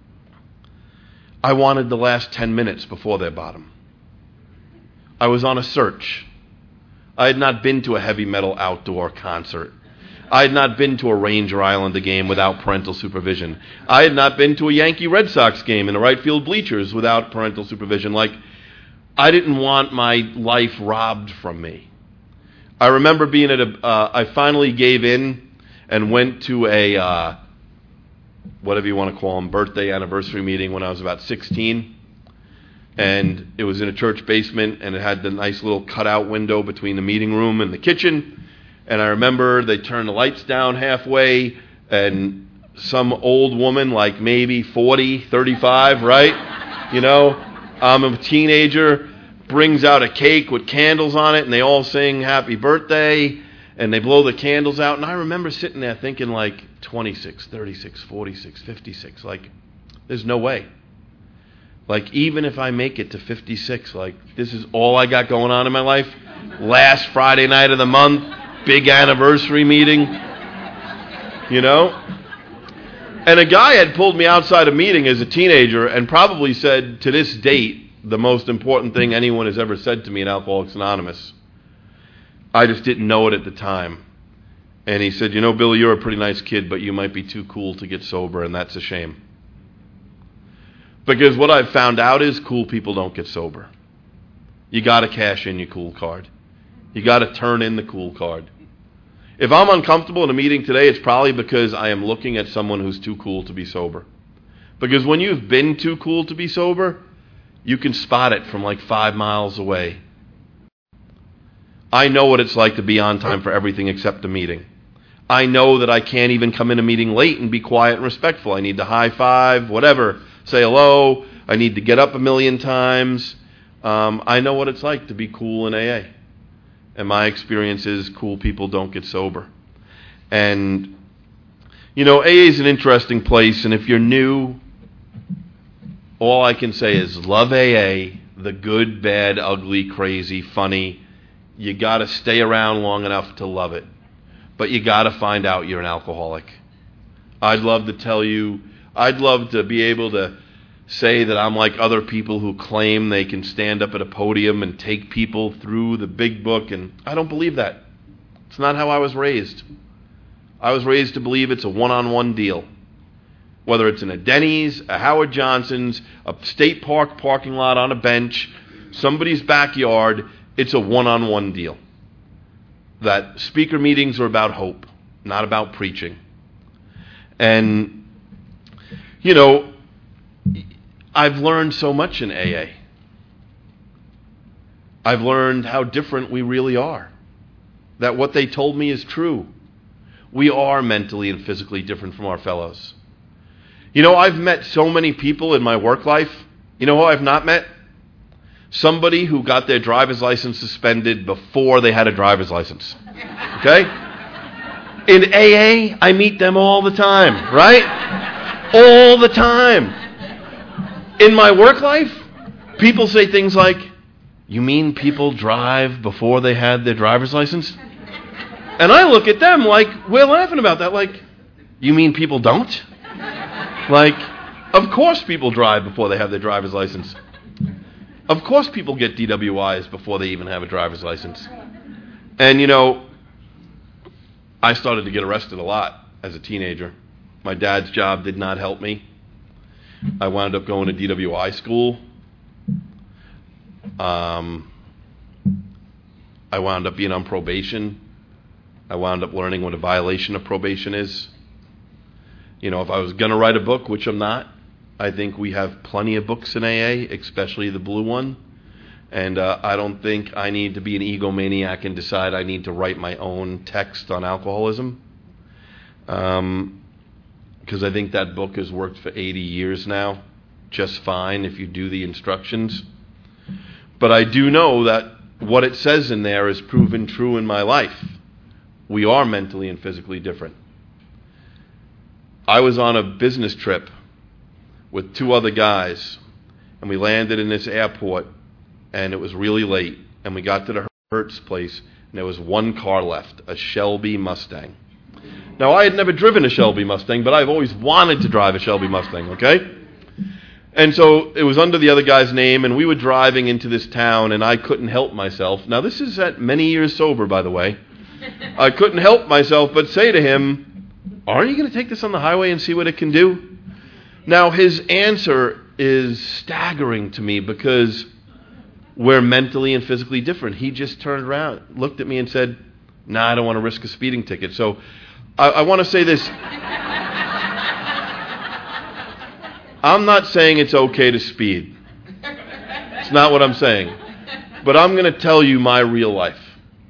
I wanted the last ten minutes before their bottom. I was on a search. I had not been to a heavy metal outdoor concert. I had not been to a Ranger Islander game without parental supervision. I had not been to a Yankee Red Sox game in the right field bleachers without parental supervision. Like, I didn't want my life robbed from me. I remember being at a, uh, I finally gave in and went to a, uh, whatever you want to call them, birthday anniversary meeting when I was about sixteen. And it was in a church basement, and it had the nice little cutout window between the meeting room and the kitchen. And I remember they turned the lights down halfway, and some old woman, like maybe forty, thirty-five, right? You know, I'm a teenager, brings out a cake with candles on it, and they all sing happy birthday, and they blow the candles out. And I remember sitting there thinking like twenty-six, thirty-six, forty-six, fifty-six, like there's no way. Like even if I make it to fifty-six, like this is all I got going on in my life. Last Friday night of the month. Big anniversary meeting, you know? And a guy had pulled me outside a meeting as a teenager and probably said, to this date, the most important thing anyone has ever said to me in Alcoholics Anonymous. I just didn't know it at the time. And he said, you know, Billy, you're a pretty nice kid, but you might be too cool to get sober, and that's a shame. Because what I've found out is cool people don't get sober. You got to cash in your cool card. You got to turn in the cool card. If I'm uncomfortable in a meeting today, it's probably because I am looking at someone who's too cool to be sober. Because when you've been too cool to be sober, you can spot it from like five miles away. I know what it's like to be on time for everything except a meeting. I know that I can't even come in a meeting late and be quiet and respectful. I need to high five, whatever, say hello. I need to get up a million times. Um, I know what it's like to be cool in A A. And my experience is cool people don't get sober. And, you know, A A is an interesting place, and if you're new, all I can say is love A A, the good, bad, ugly, crazy, funny. You got to stay around long enough to love it. But you got to find out you're an alcoholic. I'd love to tell you, I'd love to be able to say that I'm like other people who claim they can stand up at a podium and take people through the big book, and I don't believe that. It's not how I was raised. I was raised to believe it's a one-on-one deal. Whether it's in a Denny's, a Howard Johnson's, a state park parking lot on a bench, somebody's backyard, it's a one-on-one deal. That speaker meetings are about hope, not about preaching. And, you know, I've learned so much in A A. I've learned how different we really are. That what they told me is true. We are mentally and physically different from our fellows. You know, I've met so many people in my work life. You know who I've not met? Somebody who got their driver's license suspended before they had a driver's license. Okay? In A A, I meet them all the time, right? All the time. In my work life, people say things like, "You mean people drive before they had their driver's license?" And I look at them like, we're laughing about that. Like, you mean people don't? Like, of course people drive before they have their driver's license. Of course people get D W Is before they even have a driver's license. And, you know, I started to get arrested a lot as a teenager. My dad's job did not help me. I wound up going to D W I school. Um, I wound up being on probation. I wound up learning what a violation of probation is. You know, if I was going to write a book, which I'm not, I think we have plenty of books in A A, especially the blue one. And uh, I don't think I need to be an egomaniac and decide I need to write my own text on alcoholism. Um, because I think that book has worked for eighty years now, just fine if you do the instructions. But I do know that what it says in there is proven true in my life. We are mentally and physically different. I was on a business trip with two other guys, and we landed in this airport, and it was really late, and we got to the Hertz place, and there was one car left, a Shelby Mustang. Now, I had never driven a Shelby Mustang, but I've always wanted to drive a Shelby Mustang, okay? And so it was under the other guy's name, and we were driving into this town, and I couldn't help myself. Now, this is at many years sober, by the way. I couldn't help myself but say to him, "Aren't you going to take this on the highway and see what it can do?" Now, his answer is staggering to me because we're mentally and physically different. He just turned around, looked at me and said, "Nah, I don't want to risk a speeding ticket." So I, I want to say this. I'm not saying it's okay to speed. It's not what I'm saying. But I'm going to tell you my real life.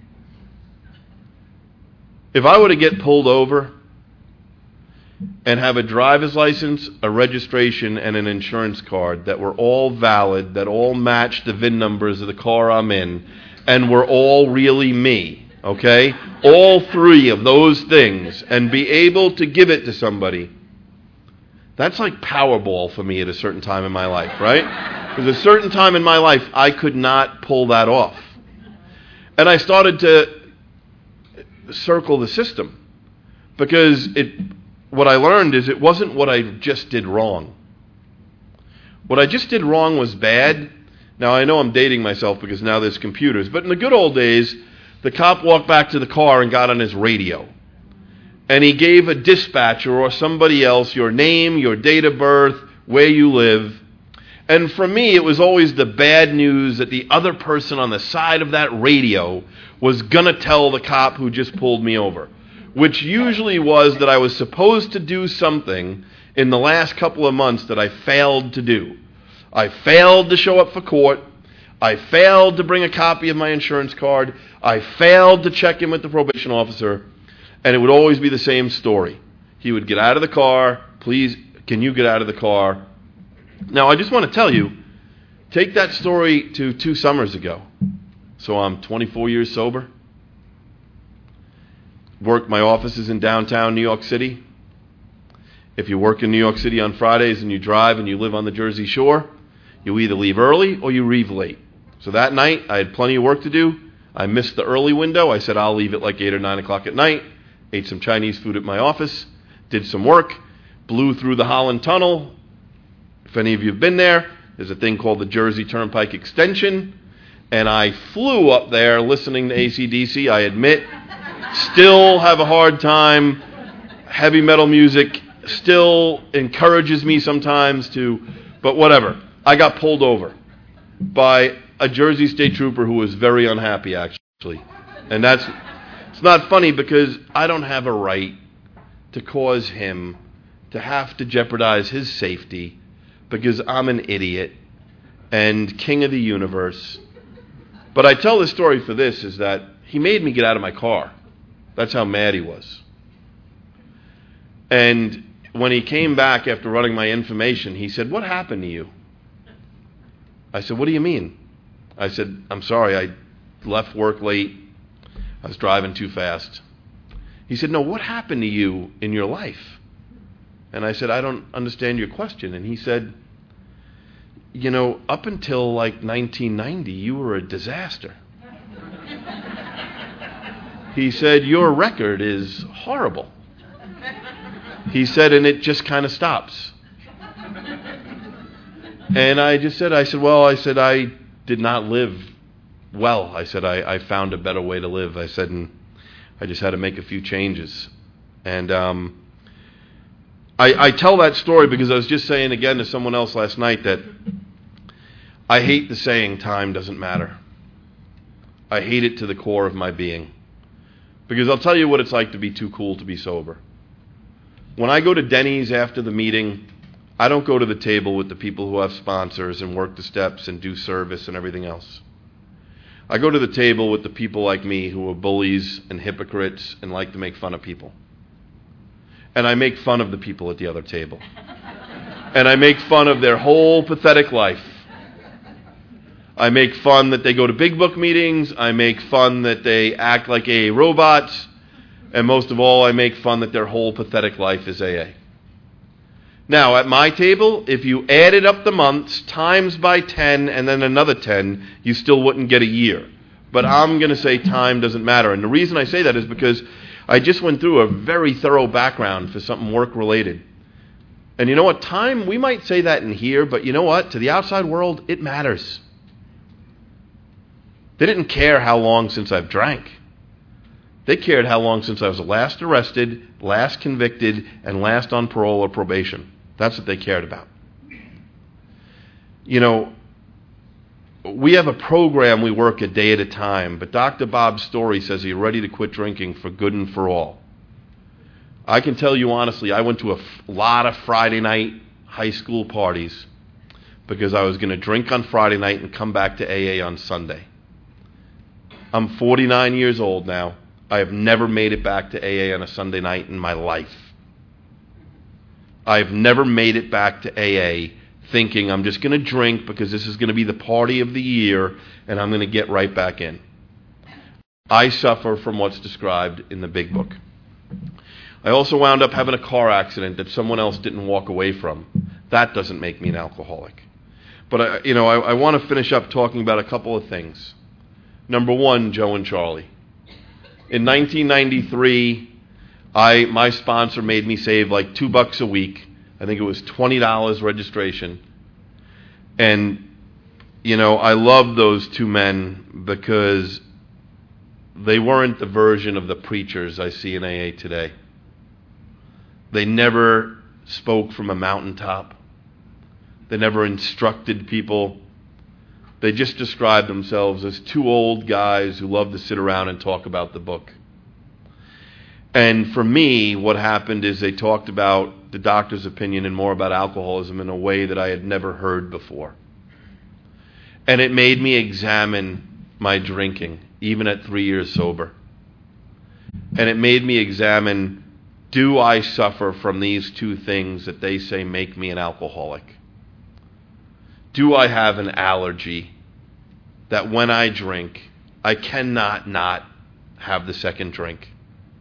If I were to get pulled over and have a driver's license, a registration, and an insurance card that were all valid, that all matched the V I N numbers of the car I'm in, and were all really me, okay? All three of those things, and be able to give it to somebody, that's like Powerball for me at a certain time in my life, right? There's a certain time in my life I could not pull that off. And I started to circle the system because it what I learned is it wasn't what I just did wrong. What I just did wrong was bad. Now, I know I'm dating myself because now there's computers, but in the good old days, the cop walked back to the car and got on his radio. And he gave a dispatcher or somebody else your name, your date of birth, where you live. And for me, it was always the bad news that the other person on the side of that radio was going to tell the cop who just pulled me over, which usually was that I was supposed to do something in the last couple of months that I failed to do. I failed to show up for court. I failed to bring a copy of my insurance card. I failed to check in with the probation officer. And it would always be the same story. He would get out of the car. Please, can you get out of the car? Now, I just want to tell you, take that story to two summers ago. So I'm twenty-four years sober. Work, my office is in downtown New York City. If you work in New York City on Fridays and you drive and you live on the Jersey Shore, you either leave early or you leave late. So that night, I had plenty of work to do. I missed the early window. I said, I'll leave at like eight or nine o'clock at night. Ate some Chinese food at my office. Did some work. Blew through the Holland Tunnel. If any of you have been there, there's a thing called the Jersey Turnpike Extension. And I flew up there listening to A C D C. I admit, still have a hard time. Heavy metal music still encourages me sometimes to, but whatever. I got pulled over by a Jersey State Trooper who was very unhappy, actually. And that's, it's not funny because I don't have a right to cause him to have to jeopardize his safety because I'm an idiot and king of the universe. But I tell this story for this, is that he made me get out of my car. That's how mad he was. And when he came back after running my information, he said, "What happened to you?" I said, "What do you mean?" I said, "I'm sorry, I left work late. I was driving too fast." He said, "No, what happened to you in your life?" And I said, "I don't understand your question." And he said, "You know, up until like nineteen ninety, you were a disaster." He said, "Your record is horrible." He said, "And it just kind of stops." And I just said, I said, well, I said, I did not live well. I said, I, I found a better way to live. I said, and I just had to make a few changes. And um, I, I tell that story because I was just saying again to someone else last night that I hate the saying, time doesn't matter. I hate it to the core of my being. Because I'll tell you what it's like to be too cool to be sober. When I go to Denny's after the meeting, I don't go to the table with the people who have sponsors and work the steps and do service and everything else. I go to the table with the people like me who are bullies and hypocrites and like to make fun of people. And I make fun of the people at the other table. And I make fun of their whole pathetic life. I make fun that they go to big book meetings. I make fun that they act like A A robots. And most of all, I make fun that their whole pathetic life is A A. Now, at my table, if you added up the months times by ten and then another ten, you still wouldn't get a year. But I'm going to say time doesn't matter. And the reason I say that is because I just went through a very thorough background for something work-related. And you know what? Time, we might say that in here, but you know what? To the outside world, it matters. They didn't care how long since I've drank. They cared how long since I was last arrested, last convicted, and last on parole or probation. That's what they cared about. You know, we have a program we work a day at a time, but Doctor Bob Story says he's ready to quit drinking for good and for all. I can tell you honestly, I went to a f- lot of Friday night high school parties because I was going to drink on Friday night and come back to A A on Sunday. I'm forty-nine years old now. I have never made it back to A A on a Sunday night in my life. I've never made it back to A A thinking I'm just going to drink because this is going to be the party of the year and I'm going to get right back in. I suffer from what's described in the big book. I also wound up having a car accident that someone else didn't walk away from. That doesn't make me an alcoholic. But I, you know, I, I want to finish up talking about a couple of things. Number one, Joe and Charlie. In nineteen ninety-three, I my sponsor made me save like two bucks a week. I think it was twenty dollars registration. And, you know, I love those two men because they weren't the version of the preachers I see in A A today. They never spoke from a mountaintop. They never instructed people. They just described themselves as two old guys who love to sit around and talk about the book. And for me, what happened is they talked about about the doctor's opinion and more about alcoholism in a way that I had never heard before. And it made me examine my drinking, even at three years sober. And it made me examine, do I suffer from these two things that they say make me an alcoholic? Do I have an allergy that when I drink, I cannot not have the second drink?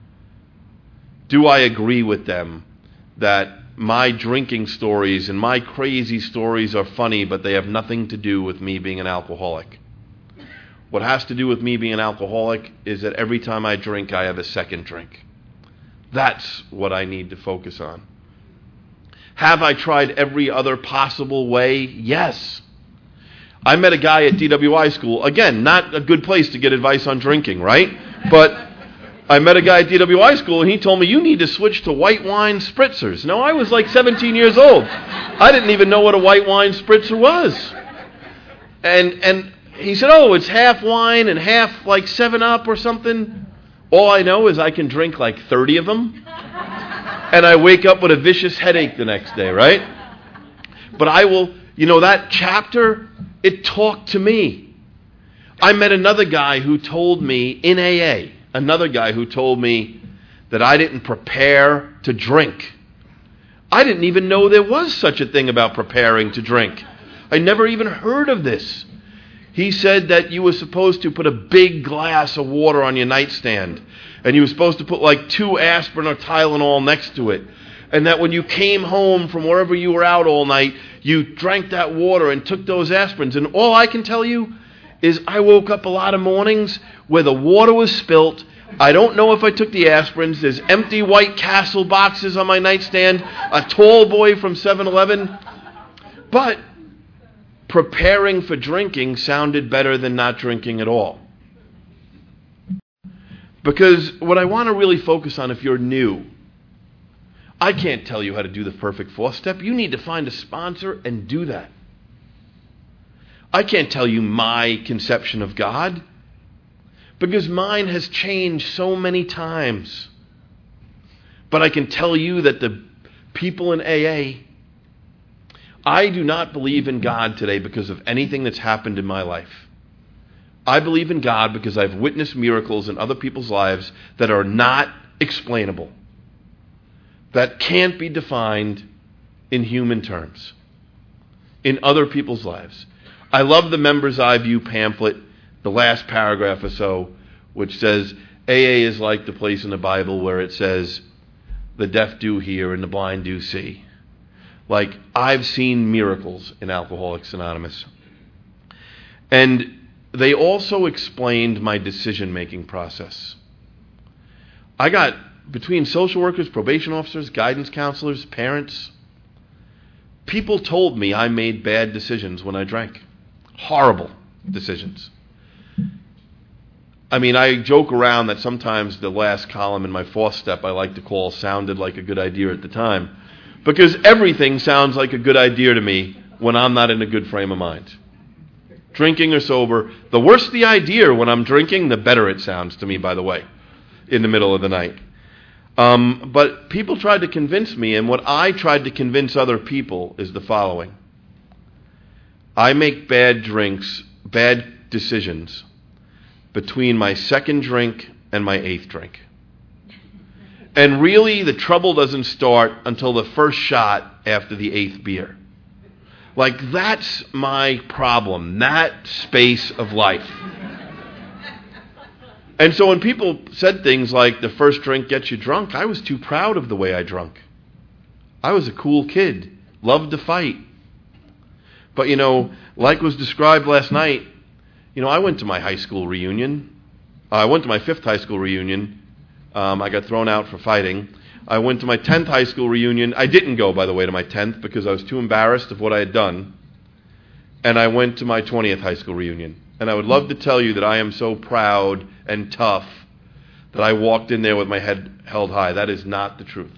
Do I agree with them that my drinking stories and my crazy stories are funny, but they have nothing to do with me being an alcoholic? What has to do with me being an alcoholic is that every time I drink, I have a second drink. That's what I need to focus on. Have I tried every other possible way? Yes. I met a guy at D W I school. Again, not a good place to get advice on drinking, right? But I met a guy at D W I school, and he told me, you need to switch to white wine spritzers. Now, I was like seventeen years old. I didn't even know what a white wine spritzer was. And and he said, oh, it's half wine and half like seven up or something. All I know is I can drink like thirty of them, and I wake up with a vicious headache the next day, right? But I will, you know, that chapter, it talked to me. I met another guy who told me in A A, another guy who told me that I didn't prepare to drink. I didn't even know there was such a thing about preparing to drink. I never even heard of this. He said that you were supposed to put a big glass of water on your nightstand, and you were supposed to put like two aspirin or Tylenol next to it, and that when you came home from wherever you were out all night, you drank that water and took those aspirins. And all I can tell you is I woke up a lot of mornings where the water was spilt. I don't know if I took the aspirins. There's empty White Castle boxes on my nightstand, a tall boy from seven eleven. But preparing for drinking sounded better than not drinking at all. Because what I want to really focus on, if you're new, I can't tell you how to do the perfect fourth step. You need to find a sponsor and do that. I can't tell you my conception of God, because mine has changed so many times. But I can tell you that the people in A A, I do not believe in God today because of anything that's happened in my life. I believe in God because I've witnessed miracles in other people's lives that are not explainable, that can't be defined in human terms, in other people's lives. I love the Members' Eye View pamphlet, the last paragraph or so, which says, A A is like the place in the Bible where it says, the deaf do hear and the blind do see. Like, I've seen miracles in Alcoholics Anonymous. And they also explained my decision-making process. I got, between social workers, probation officers, guidance counselors, parents, people told me I made bad decisions when I drank. Horrible decisions. I mean, I joke around that sometimes the last column in my fourth step I like to call sounded like a good idea at the time. Because everything sounds like a good idea to me when I'm not in a good frame of mind. Drinking or sober, the worse the idea when I'm drinking, the better it sounds to me, by the way, in the middle of the night. Um, but people tried to convince me, and what I tried to convince other people is the following. I make bad drinks, bad decisions between my second drink and my eighth drink. And really, the trouble doesn't start until the first shot after the eighth beer. Like, that's my problem, that space of life. And so when people said things like, the first drink gets you drunk, I was too proud of the way I drunk. I was a cool kid, loved to fight. But, you know, like was described last night, you know, I went to my high school reunion. I went to my fifth high school reunion. Um, I got thrown out for fighting. I went to my tenth high school reunion. I didn't go, by the way, to my tenth because I was too embarrassed of what I had done. And I went to my twentieth high school reunion. And I would love to tell you that I am so proud and tough that I walked in there with my head held high. That is not the truth.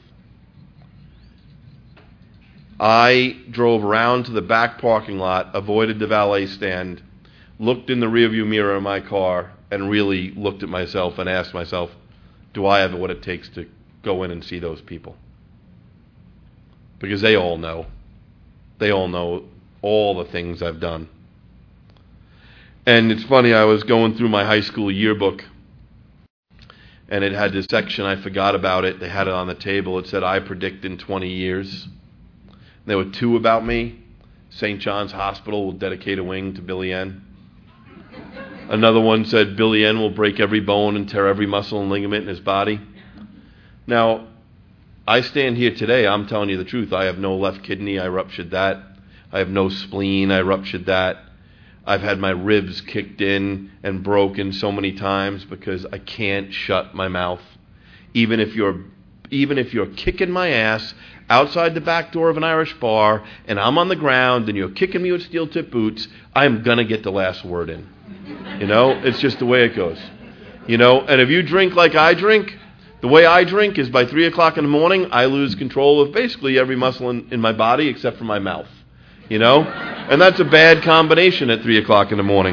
I drove around to the back parking lot, avoided the valet stand, looked in the rearview mirror of my car, and really looked at myself and asked myself, do I have what it takes to go in and see those people? because they all know. They all know all the things I've done. And it's funny, I was going through my high school yearbook, and it had this section, I forgot about it. They had it on the table. It said, I predict in twenty years. And there were two about me. Saint John's Hospital will dedicate a wing to Billy N. Another one said, Billy N will break every bone and tear every muscle and ligament in his body. Now, I stand here today, I'm telling you the truth. I have no left kidney, I ruptured that. I have no spleen, I ruptured that. I've had my ribs kicked in and broken so many times because I can't shut my mouth. Even if you're even if you're kicking my ass outside the back door of an Irish bar and I'm on the ground and you're kicking me with steel-tip boots, I'm going to get the last word in. You know, it's just the way it goes. You know, and if you drink like I drink, the way I drink is by three o'clock in the morning, I lose control of basically every muscle in, in my body except for my mouth. You know? And that's a bad combination at three o'clock in the morning.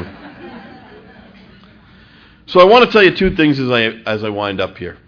So I want to tell you two things as I as I wind up here.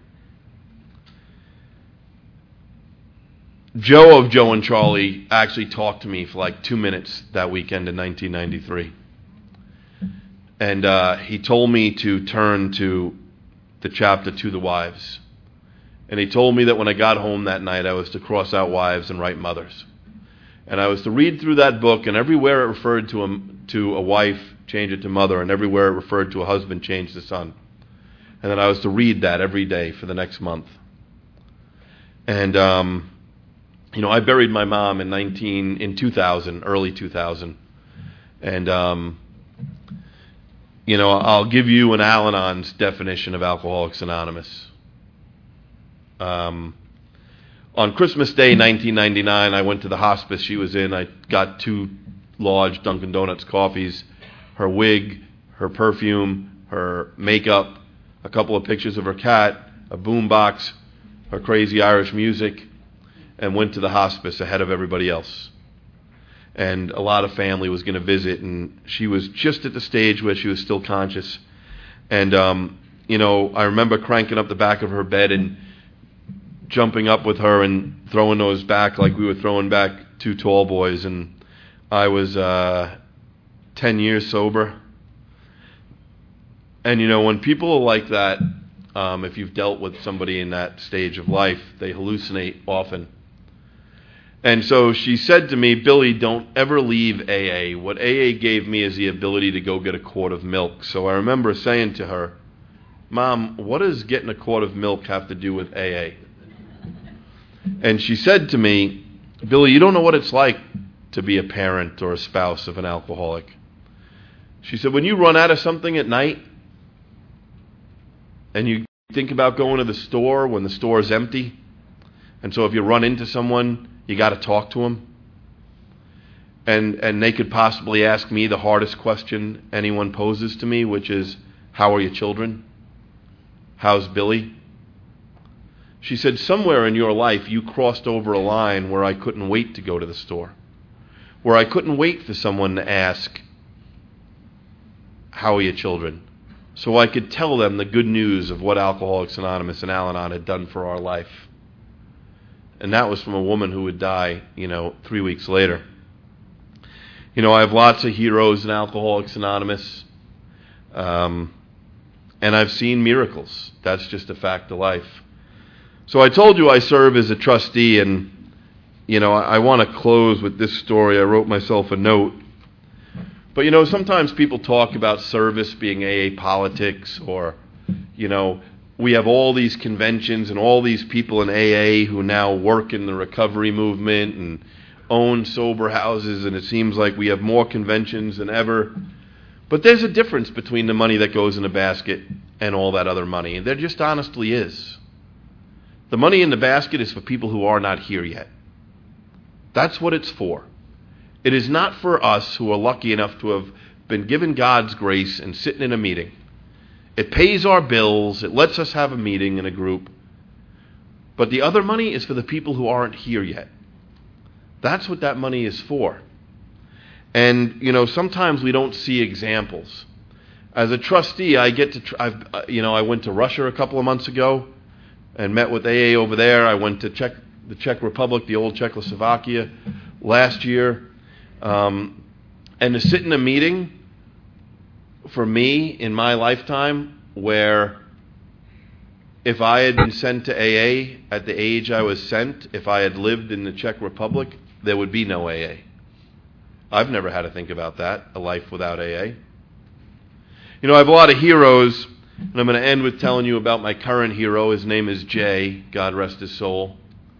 Joe of Joe and Charlie actually talked to me for like two minutes that weekend in nineteen ninety-three. And uh, he told me to turn to the chapter To the Wives. And he told me that when I got home that night, I was to cross out wives and write mothers. And I was to read through that book, and everywhere it referred to a, to a wife, change it to mother, and everywhere it referred to a husband, change to son. And then I was to read that every day for the next month. And, um, you know, I buried my mom in nineteen in two thousand, early two thousand. And, um, you know, I'll give you an Al-Anon's definition of Alcoholics Anonymous. Um... On Christmas Day, nineteen ninety-nine, I went to the hospice she was in. I got two large Dunkin' Donuts coffees, her wig, her perfume, her makeup, a couple of pictures of her cat, a boombox, her crazy Irish music, and went to the hospice ahead of everybody else. And a lot of family was going to visit, and she was just at the stage where she was still conscious. And, um, you know, I remember cranking up the back of her bed and jumping up with her and throwing those back like we were throwing back two tall boys. And I was uh, ten years sober. And, you know, when people are like that, um, if you've dealt with somebody in that stage of life, they hallucinate often. And so she said to me, Billy, don't ever leave A A. What A A gave me is the ability to go get a quart of milk. So I remember saying to her, Mom, what does getting a quart of milk have to do with A A? And she said to me, Billy, you don't know what it's like to be a parent or a spouse of an alcoholic. She said, when you run out of something at night and you think about going to the store when the store is empty, and so if you run into someone, you got to talk to them, and and they could possibly ask me the hardest question anyone poses to me, which is, how are your children? How's Billy? She said, somewhere in your life you crossed over a line where I couldn't wait to go to the store, where I couldn't wait for someone to ask, how are your children? So I could tell them the good news of what Alcoholics Anonymous and Al-Anon had done for our life. And that was from a woman who would die, you know, three weeks later. You know, I have lots of heroes in Alcoholics Anonymous. Um, and I've seen miracles. That's just a fact of life. So I told you I serve as a trustee, and, you know, I, I want to close with this story. I wrote myself a note. But, you know, sometimes people talk about service being A A politics, or, you know, we have all these conventions and all these people in A A who now work in the recovery movement and own sober houses, and it seems like we have more conventions than ever. But there's a difference between the money that goes in the basket and all that other money, and there just honestly is. The money in the basket is for people who are not here yet. That's what it's for. It is not for us who are lucky enough to have been given God's grace and sitting in a meeting. It pays our bills. It lets us have a meeting in a group. But the other money is for the people who aren't here yet. That's what that money is for. And, you know, sometimes we don't see examples. As a trustee, I get to, tr- I've, you know, I went to Russia a couple of months ago and met with A A over there. I went to Czech the Czech Republic, the old Czechoslovakia, last year. Um, and to sit in a meeting, for me, in my lifetime, where if I had been sent to A A at the age I was sent, if I had lived in the Czech Republic, there would be no A A. I've never had to think about that, a life without A A. You know, I have a lot of heroes, and I'm going to end with telling you about my current hero. His name is Jay, God rest his soul.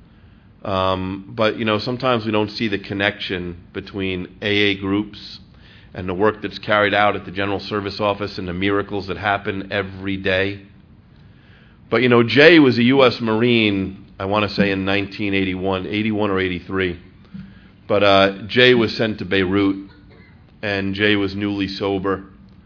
Um, but, you know, sometimes we don't see the connection between A A groups and the work that's carried out at the General Service Office and the miracles that happen every day. But, you know, Jay was a U S Marine, I want to say in nineteen eighty-one, eighty-one or eighty-three. But uh, Jay was sent to Beirut, and Jay was newly sober.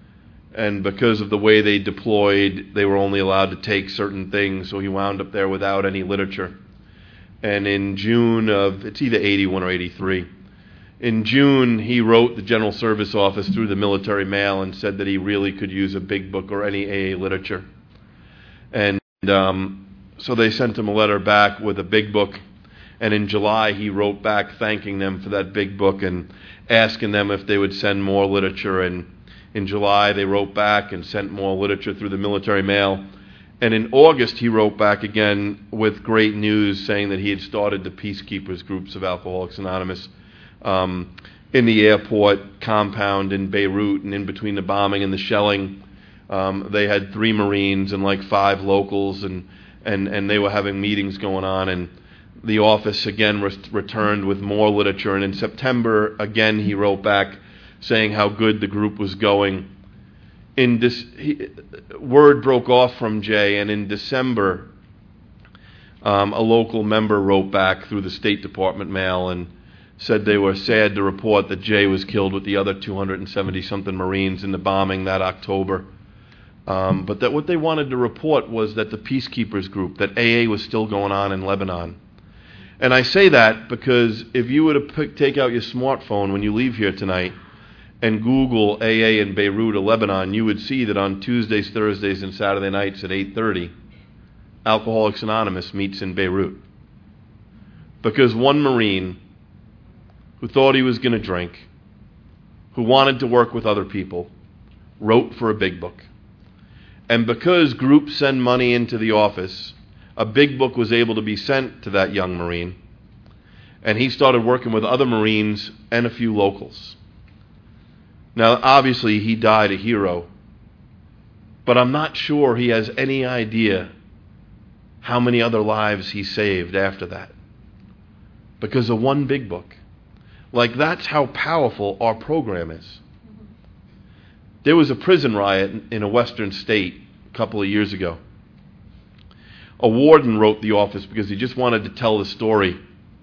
And because of the way they deployed, they were only allowed to take certain things, so he wound up there without any literature. And in June of, it's either eighty-one or eighty-three, in June he wrote the General Service Office through the military mail and said that he really could use a big book or any A A literature. And um, so they sent him a letter back with a big book. And in July he wrote back thanking them for that big book and asking them if they would send more literature. And in July they wrote back and sent more literature through the military mail. And in August he wrote back again with great news saying that he had started the Peacekeepers groups of Alcoholics Anonymous um, in the airport compound in Beirut, and in between the bombing and the shelling. Um, they had three Marines and like five locals, and, and, and they were having meetings going on. And the office again re- returned with more literature. And in September, again, he wrote back saying how good the group was going. In this, he, word broke off from Jay, and in December, um, a local member wrote back through the State Department mail and said they were sad to report that Jay was killed with the other two hundred seventy-something Marines in the bombing that October. Um, but that what they wanted to report was that the Peacekeepers group, that A A was still going on in Lebanon. And I say that because if you were to pick, take out your smartphone when you leave here tonight and Google A A in Beirut or Lebanon, you would see that on Tuesdays, Thursdays, and Saturday nights at eight thirty, Alcoholics Anonymous meets in Beirut. Because one Marine who thought he was going to drink, who wanted to work with other people, wrote for a big book. And because groups send money into the office, a big book was able to be sent to that young Marine, and he started working with other Marines and a few locals. Now, obviously, he died a hero, but I'm not sure he has any idea how many other lives he saved after that, because of one big book. Like, that's how powerful our program is. There was a prison riot in a western state a couple of years ago. A warden wrote the office because he just wanted to tell the story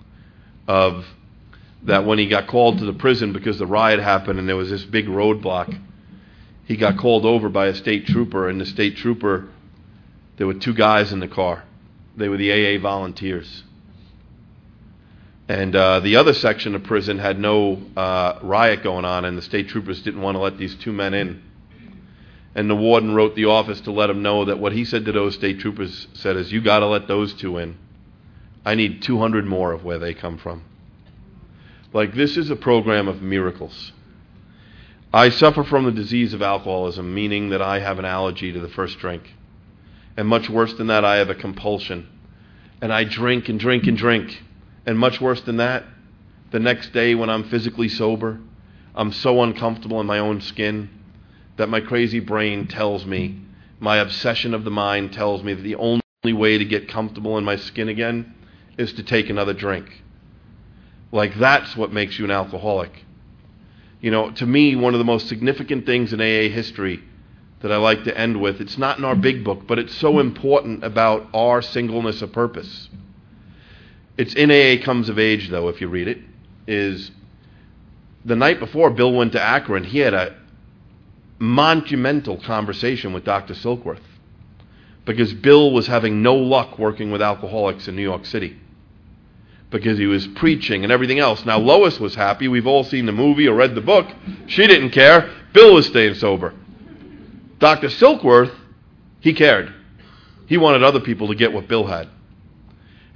of that when he got called to the prison because the riot happened and there was this big roadblock. He got called over by a state trooper, and the state trooper, there were two guys in the car. They were the A A volunteers. And uh, the other section of prison had no uh, riot going on, and the state troopers didn't want to let these two men in. And the warden wrote the office to let them know that what he said to those state troopers said is, you got to let those two in. I need two hundred more of where they come from. Like, this is a program of miracles. I suffer from the disease of alcoholism, meaning that I have an allergy to the first drink. And much worse than that, I have a compulsion. And I drink and drink and drink. And much worse than that, the next day when I'm physically sober, I'm so uncomfortable in my own skin that my crazy brain tells me, my obsession of the mind tells me that the only way to get comfortable in my skin again is to take another drink. Like, that's what makes you an alcoholic. You know, to me, one of the most significant things in A A history that I like to end with, it's not in our big book, but it's so important about our singleness of purpose. It's in A A Comes of Age, though, if you read it, is the night before Bill went to Akron, he had a monumental conversation with Doctor Silkworth because Bill was having no luck working with alcoholics in New York City because he was preaching and everything else. Now, Lois was happy. We've all seen the movie or read the book. She didn't care. Bill was staying sober. Doctor Silkworth, he cared. He wanted other people to get what Bill had.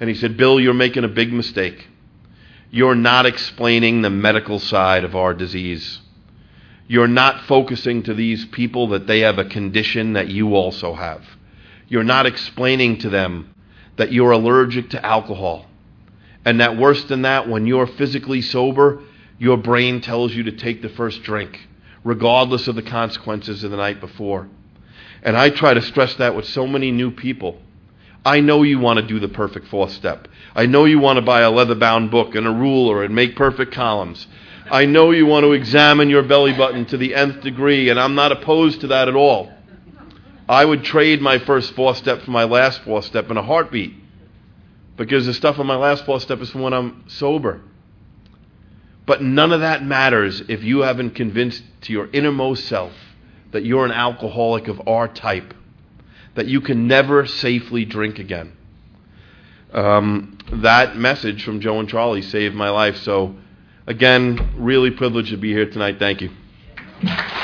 And he said, Bill, you're making a big mistake. You're not explaining the medical side of our disease. You're not focusing to these people that they have a condition that you also have. You're not explaining to them that you're allergic to alcohol. And that worse than that, when you're physically sober, your brain tells you to take the first drink, regardless of the consequences of the night before. And I try to stress that with so many new people. I know you want to do the perfect fourth step. I know you want to buy a leather-bound book and a ruler and make perfect columns. I know you want to examine your belly button to the nth degree, and I'm not opposed to that at all. I would trade my first fourth step for my last fourth step in a heartbeat, because the stuff on my last fourth step is from when I'm sober. But none of that matters if you haven't convinced to your innermost self that you're an alcoholic of our type, that you can never safely drink again. Um, that message from Joe and Charlie saved my life. So, again, really privileged to be here tonight. Thank you.